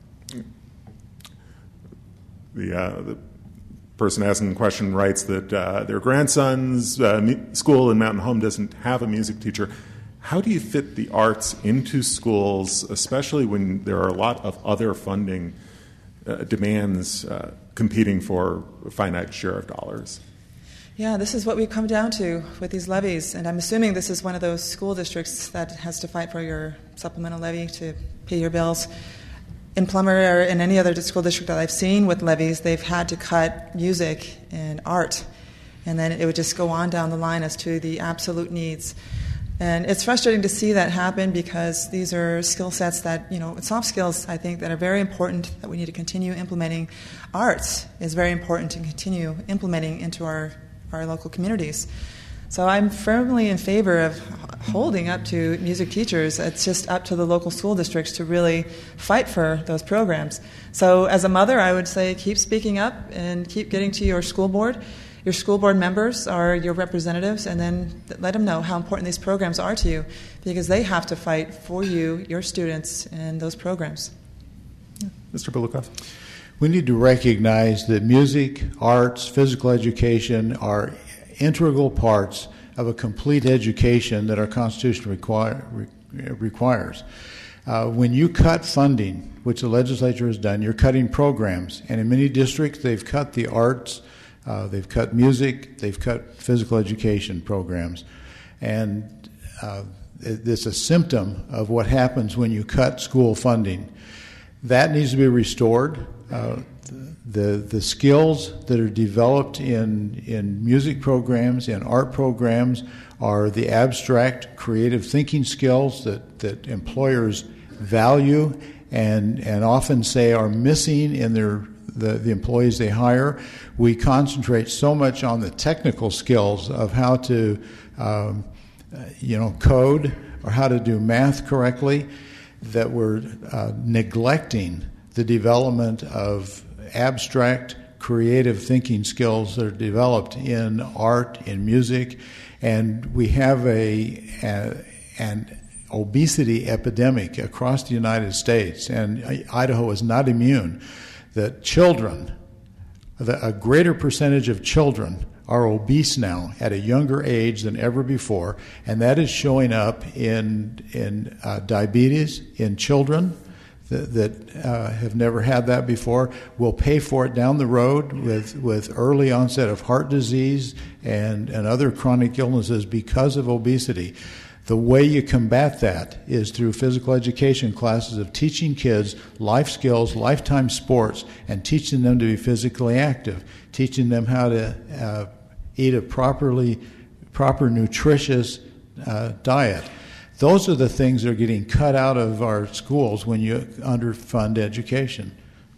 the, uh, the person asking the question writes that uh, their grandson's uh, school in Mountain Home doesn't have a music teacher. How do you fit the arts into schools, especially when there are a lot of other funding uh, demands uh, competing for a finite share of dollars? Yeah, this is what we've come down to with these levies, and I'm assuming this is one of those school districts that has to fight for your supplemental levy to pay your bills. In Plummer or in any other school district that I've seen with levies, they've had to cut music and art, and then it would just go on down the line as to the absolute needs. And it's frustrating to see that happen because these are skill sets that, you know, soft skills, I think, that are very important that we need to continue implementing. Arts is very important to continue implementing into our, our local communities. So I'm firmly in favor of holding up to music teachers. It's just up to the local school districts to really fight for those programs. So as a mother, I would say keep speaking up and keep getting to your school board. Your school board members are your representatives, and then let them know how important these programs are to you, because they have to fight for you, your students, and those programs. Yeah. Mister Belukoff? We need to recognize that music, arts, physical education are integral parts of a complete education that our Constitution require, re, requires. Uh, when you cut funding, which the legislature has done, you're cutting programs. And in many districts, they've cut the arts, uh, they've cut music, they've cut physical education programs. And uh, it's a symptom of what happens when you cut school funding. That needs to be restored. Uh, the the skills that are developed in in music programs, in art programs, are the abstract, creative thinking skills that, that employers value and and often say are missing in their the, the employees they hire. We concentrate so much on the technical skills of how to um, you know code or how to do math correctly that we're uh, neglecting the development of abstract, creative thinking skills that are developed in art, in music, and we have a, a an obesity epidemic across the United States, and Idaho is not immune. That children, the, a greater percentage of children are obese now at a younger age than ever before, and that is showing up in in uh, diabetes in children that, that uh, have never had that before. We'll pay for it down the road with, with early onset of heart disease and, and other chronic illnesses because of obesity. The way you combat that is through physical education classes of teaching kids life skills, lifetime sports, and teaching them to be physically active, teaching them how to uh, eat a properly, proper nutritious uh, diet. Those are the things that are getting cut out of our schools when you underfund education.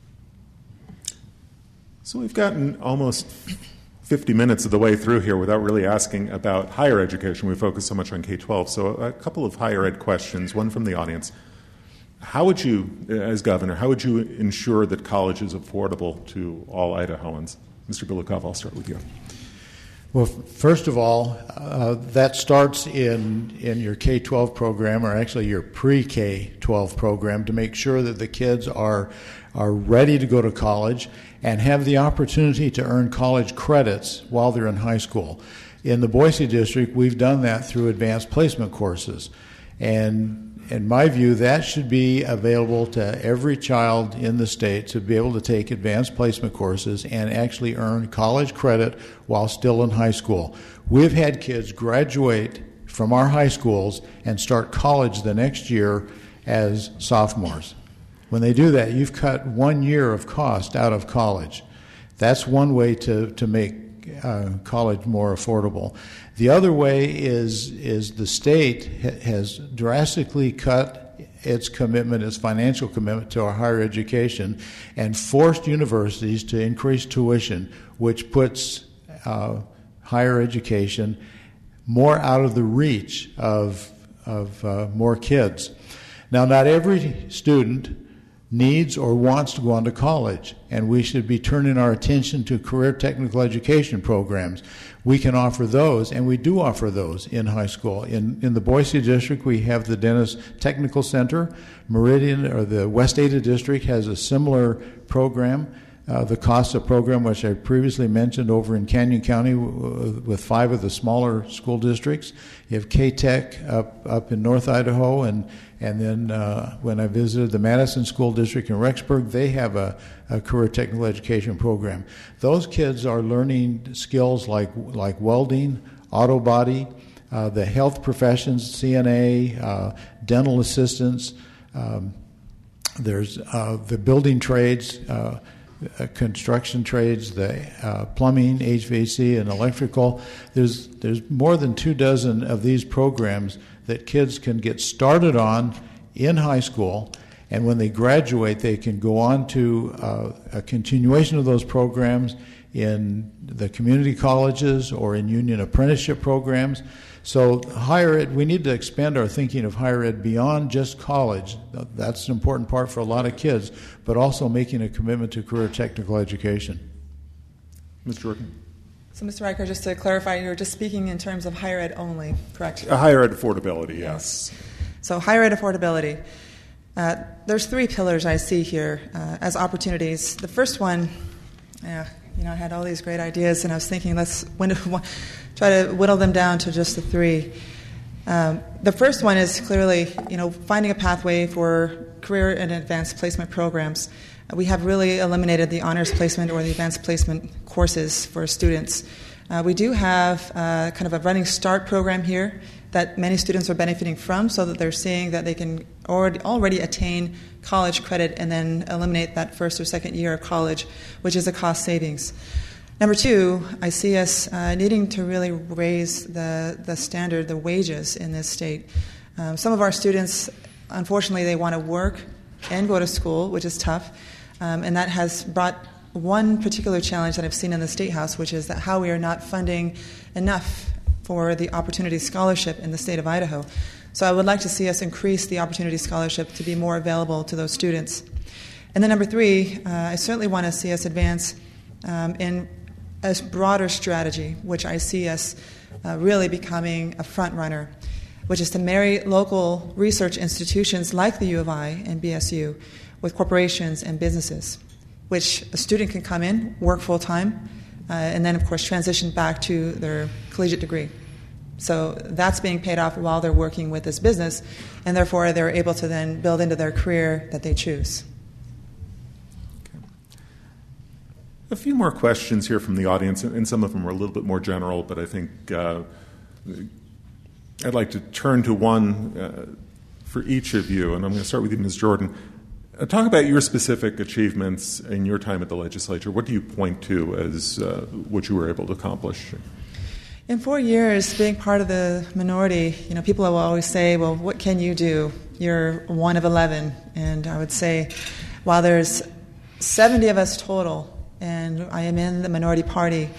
So we've gotten almost fifty minutes of the way through here without really asking about higher education. We focus so much on K twelve. So a couple of higher ed questions, one from the audience. How would you, as governor, how would you ensure that college is affordable to all Idahoans? Mister Bilikov, I'll start with you. Well, first of all, uh, that starts in, in your K twelve program, or actually your pre-K twelve program, to make sure that the kids are are ready to go to college and have the opportunity to earn college credits while they're in high school. In the Boise district, we've done that through advanced placement courses. And in my view, that should be available to every child in the state to be able to take advanced placement courses and actually earn college credit while still in high school. We've had kids graduate from our high schools and start college the next year as sophomores. When they do that, you've cut one year of cost out of college. That's one way to, to make uh, college more affordable. The other way is is the state ha- has drastically cut its commitment, its financial commitment to our higher education, and forced universities to increase tuition, which puts uh, higher education more out of the reach of of uh, more kids. Now, not every student needs or wants to go on to college, and we should be turning our attention to career technical education programs. We can offer those, and we do offer those in high school. In in the Boise district, we have the Dennis Technical Center. Meridian, or the West Ada district, has a similar program. Uh, the CASA program, which I previously mentioned over in Canyon County w- with five of the smaller school districts. You have K-Tech up, up in North Idaho, and and then uh, when I visited the Madison School District in Rexburg, they have a, a career technical education program. Those kids are learning skills like like welding, auto body, uh, the health professions, C N A, uh, dental assistants. Um, there's uh, the building trades, uh, Uh, construction trades, the uh, plumbing, H V A C, and electrical. There's there's more than two dozen of these programs that kids can get started on in high school, and when they graduate, they can go on to uh, a continuation of those programs in the community colleges or in union apprenticeship programs. So higher ed, we need to expand our thinking of higher ed beyond just college. That's an important part for a lot of kids, but also making a commitment to career technical education. Mister Jordan. So, Mister Riker, just to clarify, you were just speaking in terms of higher ed only, correct? Uh, higher ed affordability, yes. So higher ed affordability. Uh, there's three pillars I see here uh, as opportunities. The first one, yeah, you know, I had all these great ideas, and I was thinking, let's when, try to whittle them down to just the three. Um, the first one is clearly, you know, finding a pathway for career and advanced placement programs. Uh, we have really eliminated the honors placement or the advanced placement courses for students. Uh, we do have uh, kind of a running start program here that many students are benefiting from, so that they're seeing that they can already, already attain college credit and then eliminate that first or second year of college, which is a cost savings. Number two, I see us uh, needing to really raise the, the standard, the wages in this state. Um, some of our students, unfortunately, they want to work and go to school, which is tough, um, and that has brought one particular challenge that I've seen in the State House, which is that how we are not funding enough for the Opportunity Scholarship in the state of Idaho. So I would like to see us increase the Opportunity Scholarship to be more available to those students. And then number three, uh, I certainly want to see us advance um, in a broader strategy, which I see us uh, really becoming a front runner, which is to marry local research institutions like the U of I and B S U with corporations and businesses, which a student can come in, work full-time, uh, and then, of course, transition back to their collegiate degree. So that's being paid off while they're working with this business, and therefore they're able to then build into their career that they choose. Okay. A few more questions here from the audience, and some of them are a little bit more general, but I think uh, I'd like to turn to one uh, for each of you, and I'm going to start with you, Miz Jordan. Uh, talk about your specific achievements in your time at the legislature. What do you point to as uh, what you were able to accomplish? In four years, being part of the minority, you know, people will always say, well, what can you do? You're one of eleven. And I would say, while there's seventy of us total, and I am in the minority party,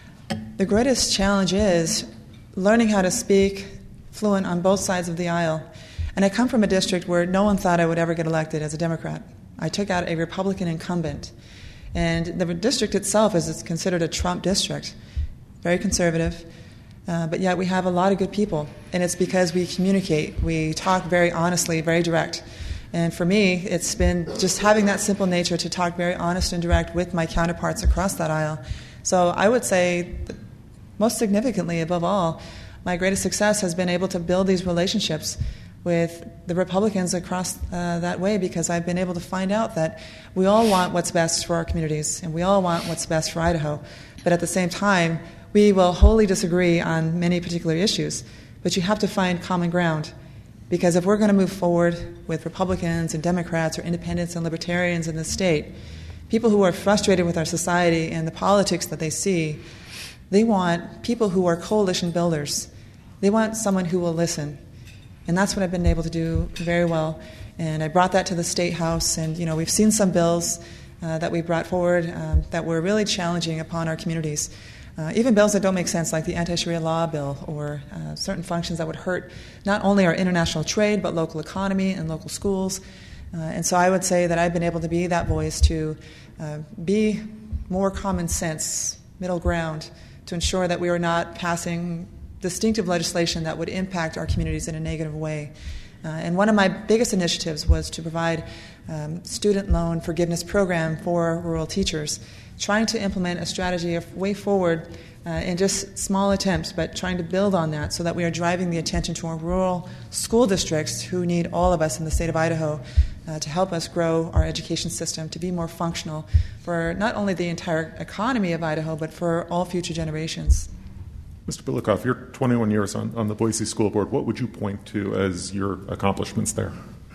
the greatest challenge is learning how to speak fluent on both sides of the aisle. And I come from a district where no one thought I would ever get elected as a Democrat. I took out a Republican incumbent. And the district itself is considered a Trump district, very conservative. Uh, but yet we have a lot of good people. And it's because we communicate. We talk very honestly, very direct. And for me, it's been just having that simple nature to talk very honest and direct with my counterparts across that aisle. So I would say, most significantly, above all, my greatest success has been able to build these relationships with the Republicans across uh, that way, because I've been able to find out that we all want what's best for our communities, and we all want what's best for Idaho. But at the same time, we will wholly disagree on many particular issues. But you have to find common ground, because if we're going to move forward with Republicans and Democrats or independents and libertarians in the state, people who are frustrated with our society and the politics that they see, they want people who are coalition builders. They want someone who will listen. And that's what I've been able to do very well. And I brought that to the State House, and you know, we've seen some bills uh, that we brought forward um, that were really challenging upon our communities. Uh, even bills that don't make sense, like the anti-Sharia law bill, or uh, certain functions that would hurt not only our international trade, but local economy and local schools. Uh, and so I would say that I've been able to be that voice to uh, be more common sense, middle ground, to ensure that we are not passing distinctive legislation that would impact our communities in a negative way. Uh, and one of my biggest initiatives was to provide um, student loan forgiveness program for rural teachers, trying to implement a strategy of way forward uh, in just small attempts, but trying to build on that so that we are driving the attention to our rural school districts who need all of us in the state of Idaho uh, to help us grow our education system to be more functional for not only the entire economy of Idaho, but for all future generations. Mister Bilikoff, you're twenty-one years on, on the Boise School Board. What would you point to as your accomplishments there?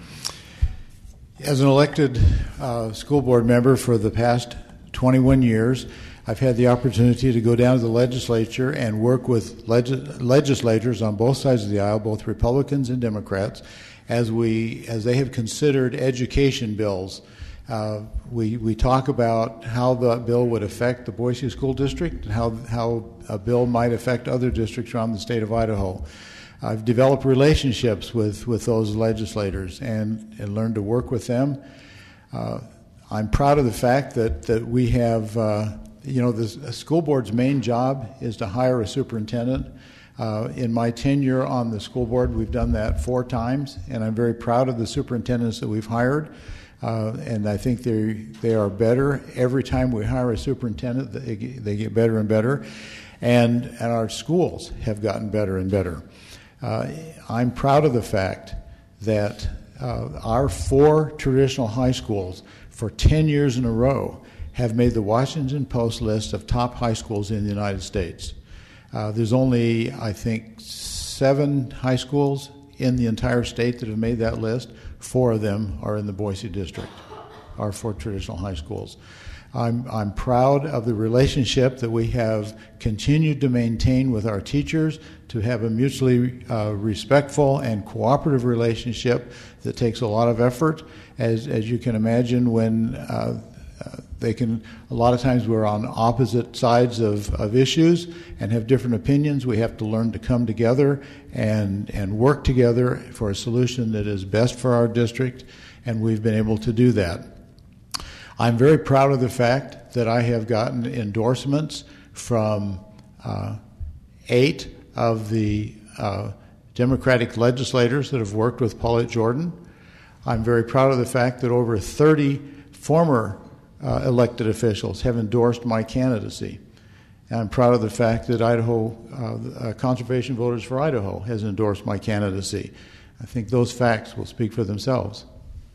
As an elected uh, school board member for the past twenty-one years, I've had the opportunity to go down to the legislature and work with leg- legislators on both sides of the aisle, both Republicans and Democrats, as we as they have considered education bills. Uh, we we talk about how the bill would affect the Boise School District and how how a bill might affect other districts around the state of Idaho. I've developed relationships with, with those legislators and, and learned to work with them. Uh, I'm proud of the fact that, that we have, uh, you know, the school board's main job is to hire a superintendent. Uh, in my tenure on the school board, we've done that four times, and I'm very proud of the superintendents that we've hired. Uh, and I think they they are better. Every time we hire a superintendent, they get, they get better and better. And, and our schools have gotten better and better. Uh, I'm proud of the fact that uh, our four traditional high schools for ten years in a row have made the Washington Post list of top high schools in the United States. Uh, there's only, I think, seven high schools in the entire state that have made that list. Four of them are in the Boise district, our four traditional high schools. I'm, I'm proud of the relationship that we have continued to maintain with our teachers, to have a mutually uh, respectful and cooperative relationship that takes a lot of effort. As, as you can imagine, when uh, uh, they can, a lot of times we're on opposite sides of, of issues and have different opinions. We have to learn to come together and, and work together for a solution that is best for our district, and we've been able to do that. I'm very proud of the fact that I have gotten endorsements from uh, eight of the uh, Democratic legislators that have worked with Paulette Jordan. I'm very proud of the fact that over thirty former uh, elected officials have endorsed my candidacy. And I'm proud of the fact that Idaho uh, uh, Conservation Voters for Idaho has endorsed my candidacy. I think those facts will speak for themselves.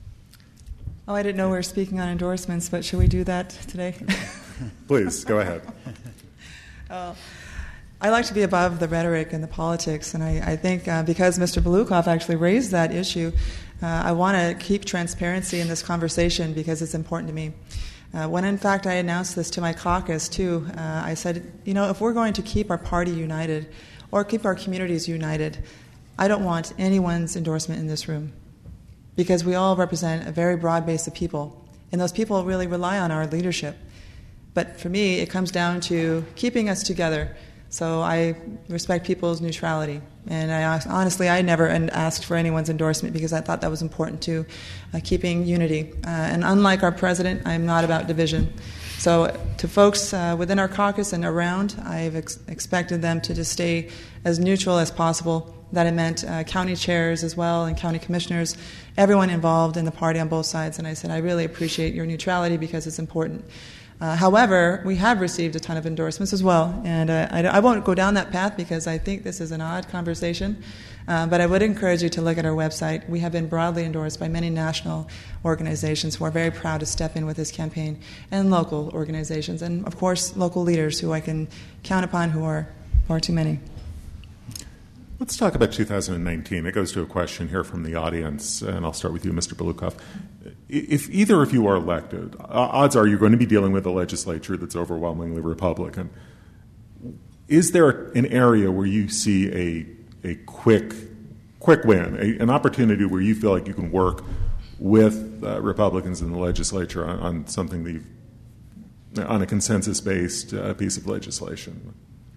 Oh, I didn't know we were speaking on endorsements, but should we do that today? Please, go ahead. uh, I like to be above the rhetoric and the politics, and I, I think uh, because Mister Belukoff actually raised that issue, uh, I want to keep transparency in this conversation because it's important to me. Uh, when, in fact, I announced this to my caucus, too, uh, I said, you know, if we're going to keep our party united or keep our communities united, I don't want anyone's endorsement in this room, because we all represent a very broad base of people, and those people really rely on our leadership. But for me, it comes down to keeping us together. So I respect people's neutrality, and I honestly, I never asked for anyone's endorsement because I thought that was important to uh, keeping unity. Uh, and unlike our president, I'm not about division. So to folks uh, within our caucus and around, I've ex- expected them to just stay as neutral as possible. That it meant uh, county chairs as well and county commissioners, everyone involved in the party on both sides. And I said, I really appreciate your neutrality because it's important. Uh, however, we have received a ton of endorsements as well. And uh, I, I won't go down that path because I think this is an odd conversation. Uh, but I would encourage you to look at our website. We have been broadly endorsed by many national organizations who are very proud to step in with this campaign, and local organizations, and of course local leaders who I can count upon who are far too many. Let's talk about two thousand nineteen. It goes to a question here from the audience, and I'll start with you, Mister Belukoff. If either of you are elected, odds are you're going to be dealing with a legislature that's overwhelmingly Republican. Is there an area where you see a a quick quick win, a, an opportunity where you feel like you can work with uh, Republicans in the legislature on, on something that you've, on a consensus-based uh, piece of legislation?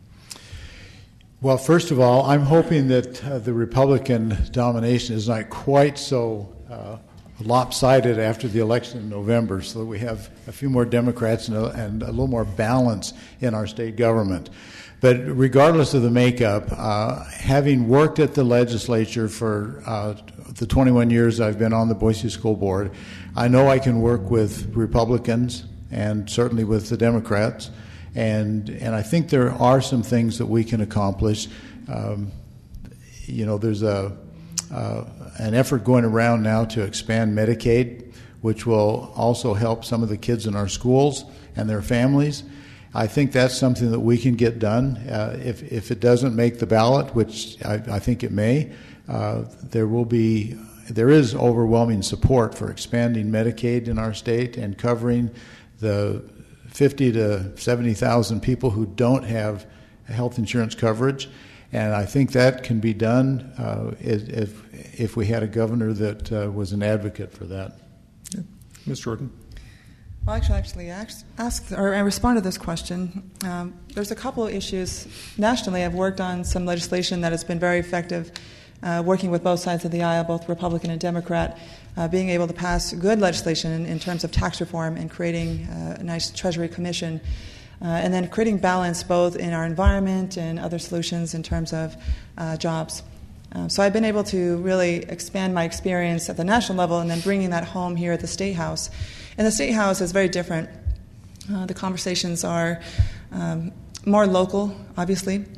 Well, first of all, I'm hoping that uh, the Republican domination is not quite so uh, lopsided after the election in November, so that we have a few more Democrats and a, and a little more balance in our state government. But regardless of the makeup, uh, having worked at the legislature for uh, the twenty-one years I've been on the Boise School Board, I know I can work with Republicans and certainly with the Democrats. And and I think there are some things that we can accomplish. Um, you know, there's a uh, an effort going around now to expand Medicaid, which will also help some of the kids in our schools and their families. I think that's something that we can get done. Uh, if if it doesn't make the ballot, which I, I think it may, uh, there will be there is overwhelming support for expanding Medicaid in our state and covering the fifty to seventy thousand people who don't have health insurance coverage, and I think that can be done uh, if if we had a governor that uh, was an advocate for that. Yeah. Miz Jordan. Well, actually, actually asked, asked or I responded to this question. Um, there's a couple of issues nationally. I've worked on some legislation that has been very effective, uh, working with both sides of the aisle, both Republican and Democrat. Uh, being able to pass good legislation in, in terms of tax reform and creating uh, a nice Treasury Commission, uh, and then creating balance both in our environment and other solutions in terms of uh, jobs. Uh, so I've been able to really expand my experience at the national level and then bringing that home here at the State House. And the State House is very different. Uh, the conversations are um, more local, obviously.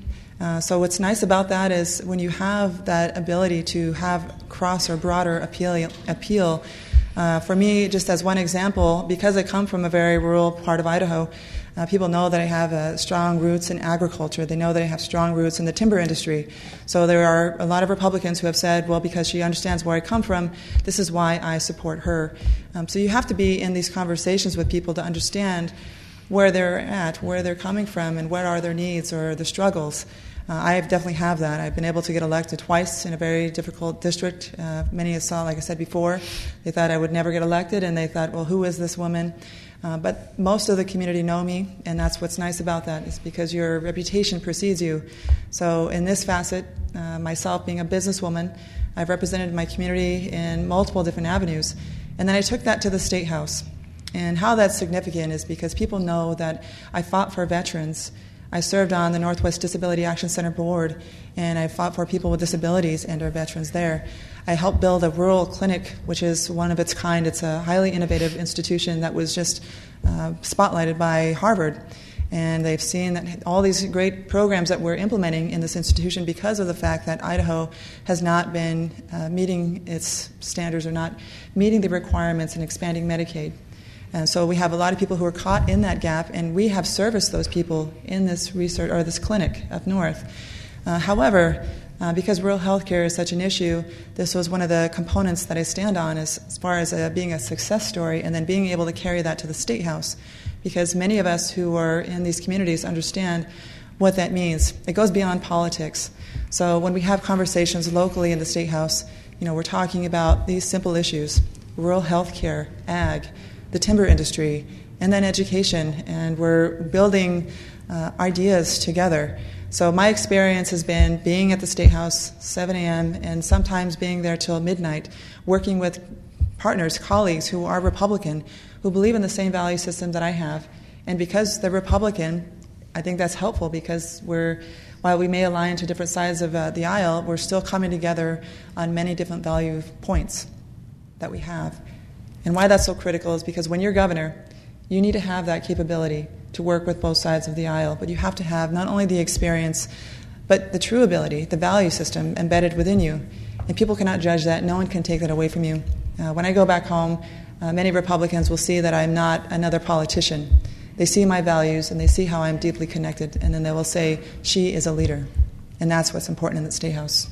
Uh, so what's nice about that is when you have that ability to have cross or broader appeal, appeal uh, for me, just as one example, because I come from a very rural part of Idaho, uh, people know that I have uh, strong roots in agriculture. They know that I have strong roots in the timber industry. So there are a lot of Republicans who have said, well, because she understands where I come from, this is why I support her. Um, so you have to be in these conversations with people to understand where they're at, where they're coming from, and what are their needs or their struggles. Uh, I definitely have that. I've been able to get elected twice in a very difficult district. Uh, many saw, like I said before, they thought I would never get elected, and they thought, well, who is this woman? Uh, but most of the community know me, and that's what's nice about that, is because your reputation precedes you. So in this facet, uh, myself being a businesswoman, I've represented my community in multiple different avenues. And then I took that to the State House. And how that's significant is because people know that I fought for veterans. I served on the Northwest Disability Action Center board, and I fought for people with disabilities and our veterans there. I helped build a rural clinic, which is one of its kind. It's a highly innovative institution that was just uh, spotlighted by Harvard. And they've seen that all these great programs that we're implementing in this institution because of the fact that Idaho has not been uh, meeting its standards or not meeting the requirements in expanding Medicaid. And so we have a lot of people who are caught in that gap, and we have serviced those people in this research or this clinic up north. Uh, however, uh, because rural health care is such an issue, this was one of the components that I stand on as, as far as uh, being a success story and then being able to carry that to the State House. Because many of us who are in these communities understand what that means. It goes beyond politics. So when we have conversations locally in the State House, you know, we're talking about these simple issues: rural health care, ag, the timber industry, and then education, and we're building uh, ideas together. So my experience has been being at the State House seven a.m. and sometimes being there till midnight, working with partners, colleagues who are Republican, who believe in the same value system that I have. And because they're Republican, I think that's helpful because we're, while we may align to different sides of uh, the aisle, we're still coming together on many different value points that we have. And why that's so critical is because when you're governor, you need to have that capability to work with both sides of the aisle, but you have to have not only the experience, but the true ability, the value system embedded within you. And people cannot judge that. No one can take that away from you. Uh, when I go back home, uh, many Republicans will see that I'm not another politician. They see my values and they see how I'm deeply connected, and then they will say, she is a leader. And that's what's important in the State House.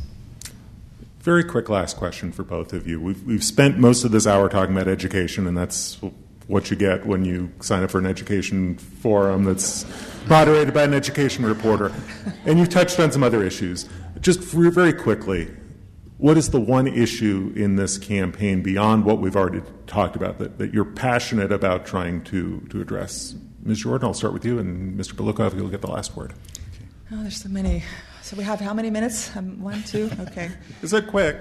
Very quick last question for both of you. We've, we've spent most of this hour talking about education, and that's what you get when you sign up for an education forum that's moderated by an education reporter. And you've touched on some other issues. Just very quickly, what is the one issue in this campaign beyond what we've already talked about that, that you're passionate about trying to, to address? Miz Jordan, I'll start with you, and Mister Beloukov, you'll get the last word. Oh, there's so many. So we have how many minutes? Um, one, two? Okay. Is that quick?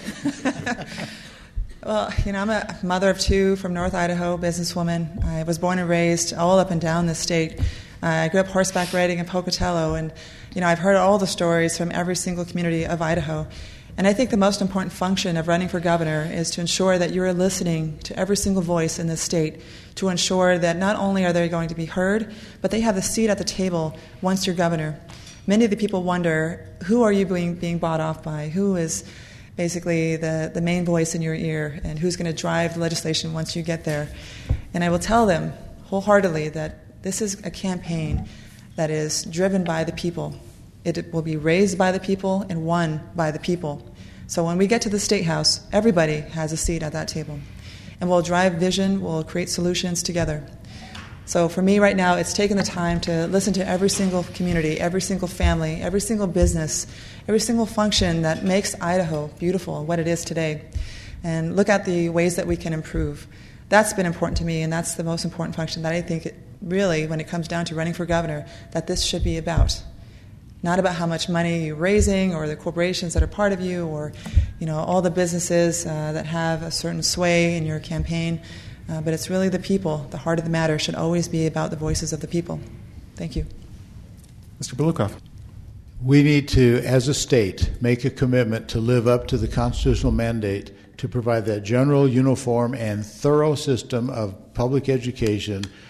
Well, you know, I'm a mother of two from North Idaho, businesswoman. I was born and raised all up and down the state. Uh, I grew up horseback riding in Pocatello, and, you know, I've heard all the stories from every single community of Idaho. And I think the most important function of running for governor is to ensure that you are listening to every single voice in this state, to ensure that not only are they going to be heard, but they have a seat at the table once you're governor. Many of the people wonder, who are you being, being bought off by? Who is basically the, the main voice in your ear, and who's going to drive the legislation once you get there? And I will tell them wholeheartedly that this is a campaign that is driven by the people. It will be raised by the people and won by the people. So when we get to the State House, everybody has a seat at that table. And we'll drive vision, we'll create solutions together. So for me right now, it's taken the time to listen to every single community, every single family, every single business, every single function that makes Idaho beautiful, what it is today, and look at the ways that we can improve. That's been important to me, and that's the most important function that I think it really, when it comes down to running for governor, that this should be about. Not about how much money you're raising or the corporations that are part of you or, you know, all the businesses uh, that have a certain sway in your campaign. Uh, but it's really the people. The heart of the matter should always be about the voices of the people. Thank you. Mister Beloukov. We need to, as a state, make a commitment to live up to the constitutional mandate to provide that general, uniform, and thorough system of public education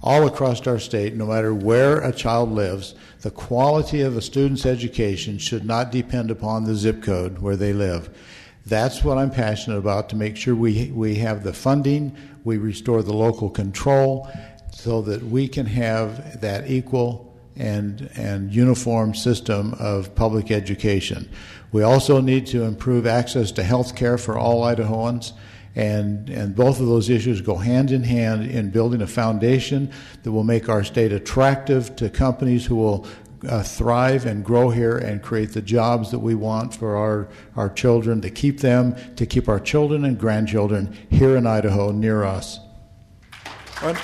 all across our state, no matter where a child lives, the quality of a student's education should not depend upon the zip code where they live. That's what I'm passionate about, to make sure we we have the funding, we restore the local control, so that we can have that equal and and uniform system of public education. We also need to improve access to health care for all Idahoans, and, and both of those issues go hand in hand in building a foundation that will make our state attractive to companies who will Uh, thrive and grow here and create the jobs that we want for our, our children, to keep them, to keep our children and grandchildren here in Idaho near us. What?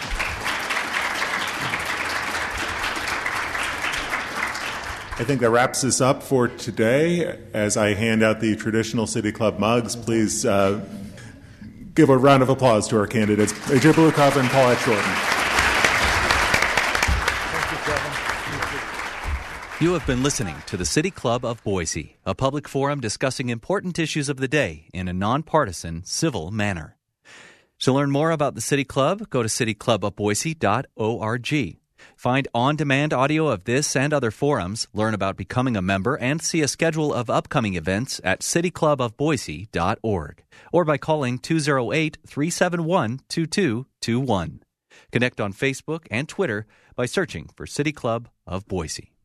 I think that wraps us up for today. As I hand out the traditional City Club mugs, please uh, give a round of applause to our candidates, A J Blukoff and Paulette Shorten. You have been listening to the City Club of Boise, a public forum discussing important issues of the day in a nonpartisan, civil manner. To learn more about the City Club, go to city club of boise dot org. Find on-demand audio of this and other forums, learn about becoming a member, and see a schedule of upcoming events at city club of boise dot org or by calling two oh eight, three seven one, two two two one. Connect on Facebook and Twitter by searching for City Club of Boise.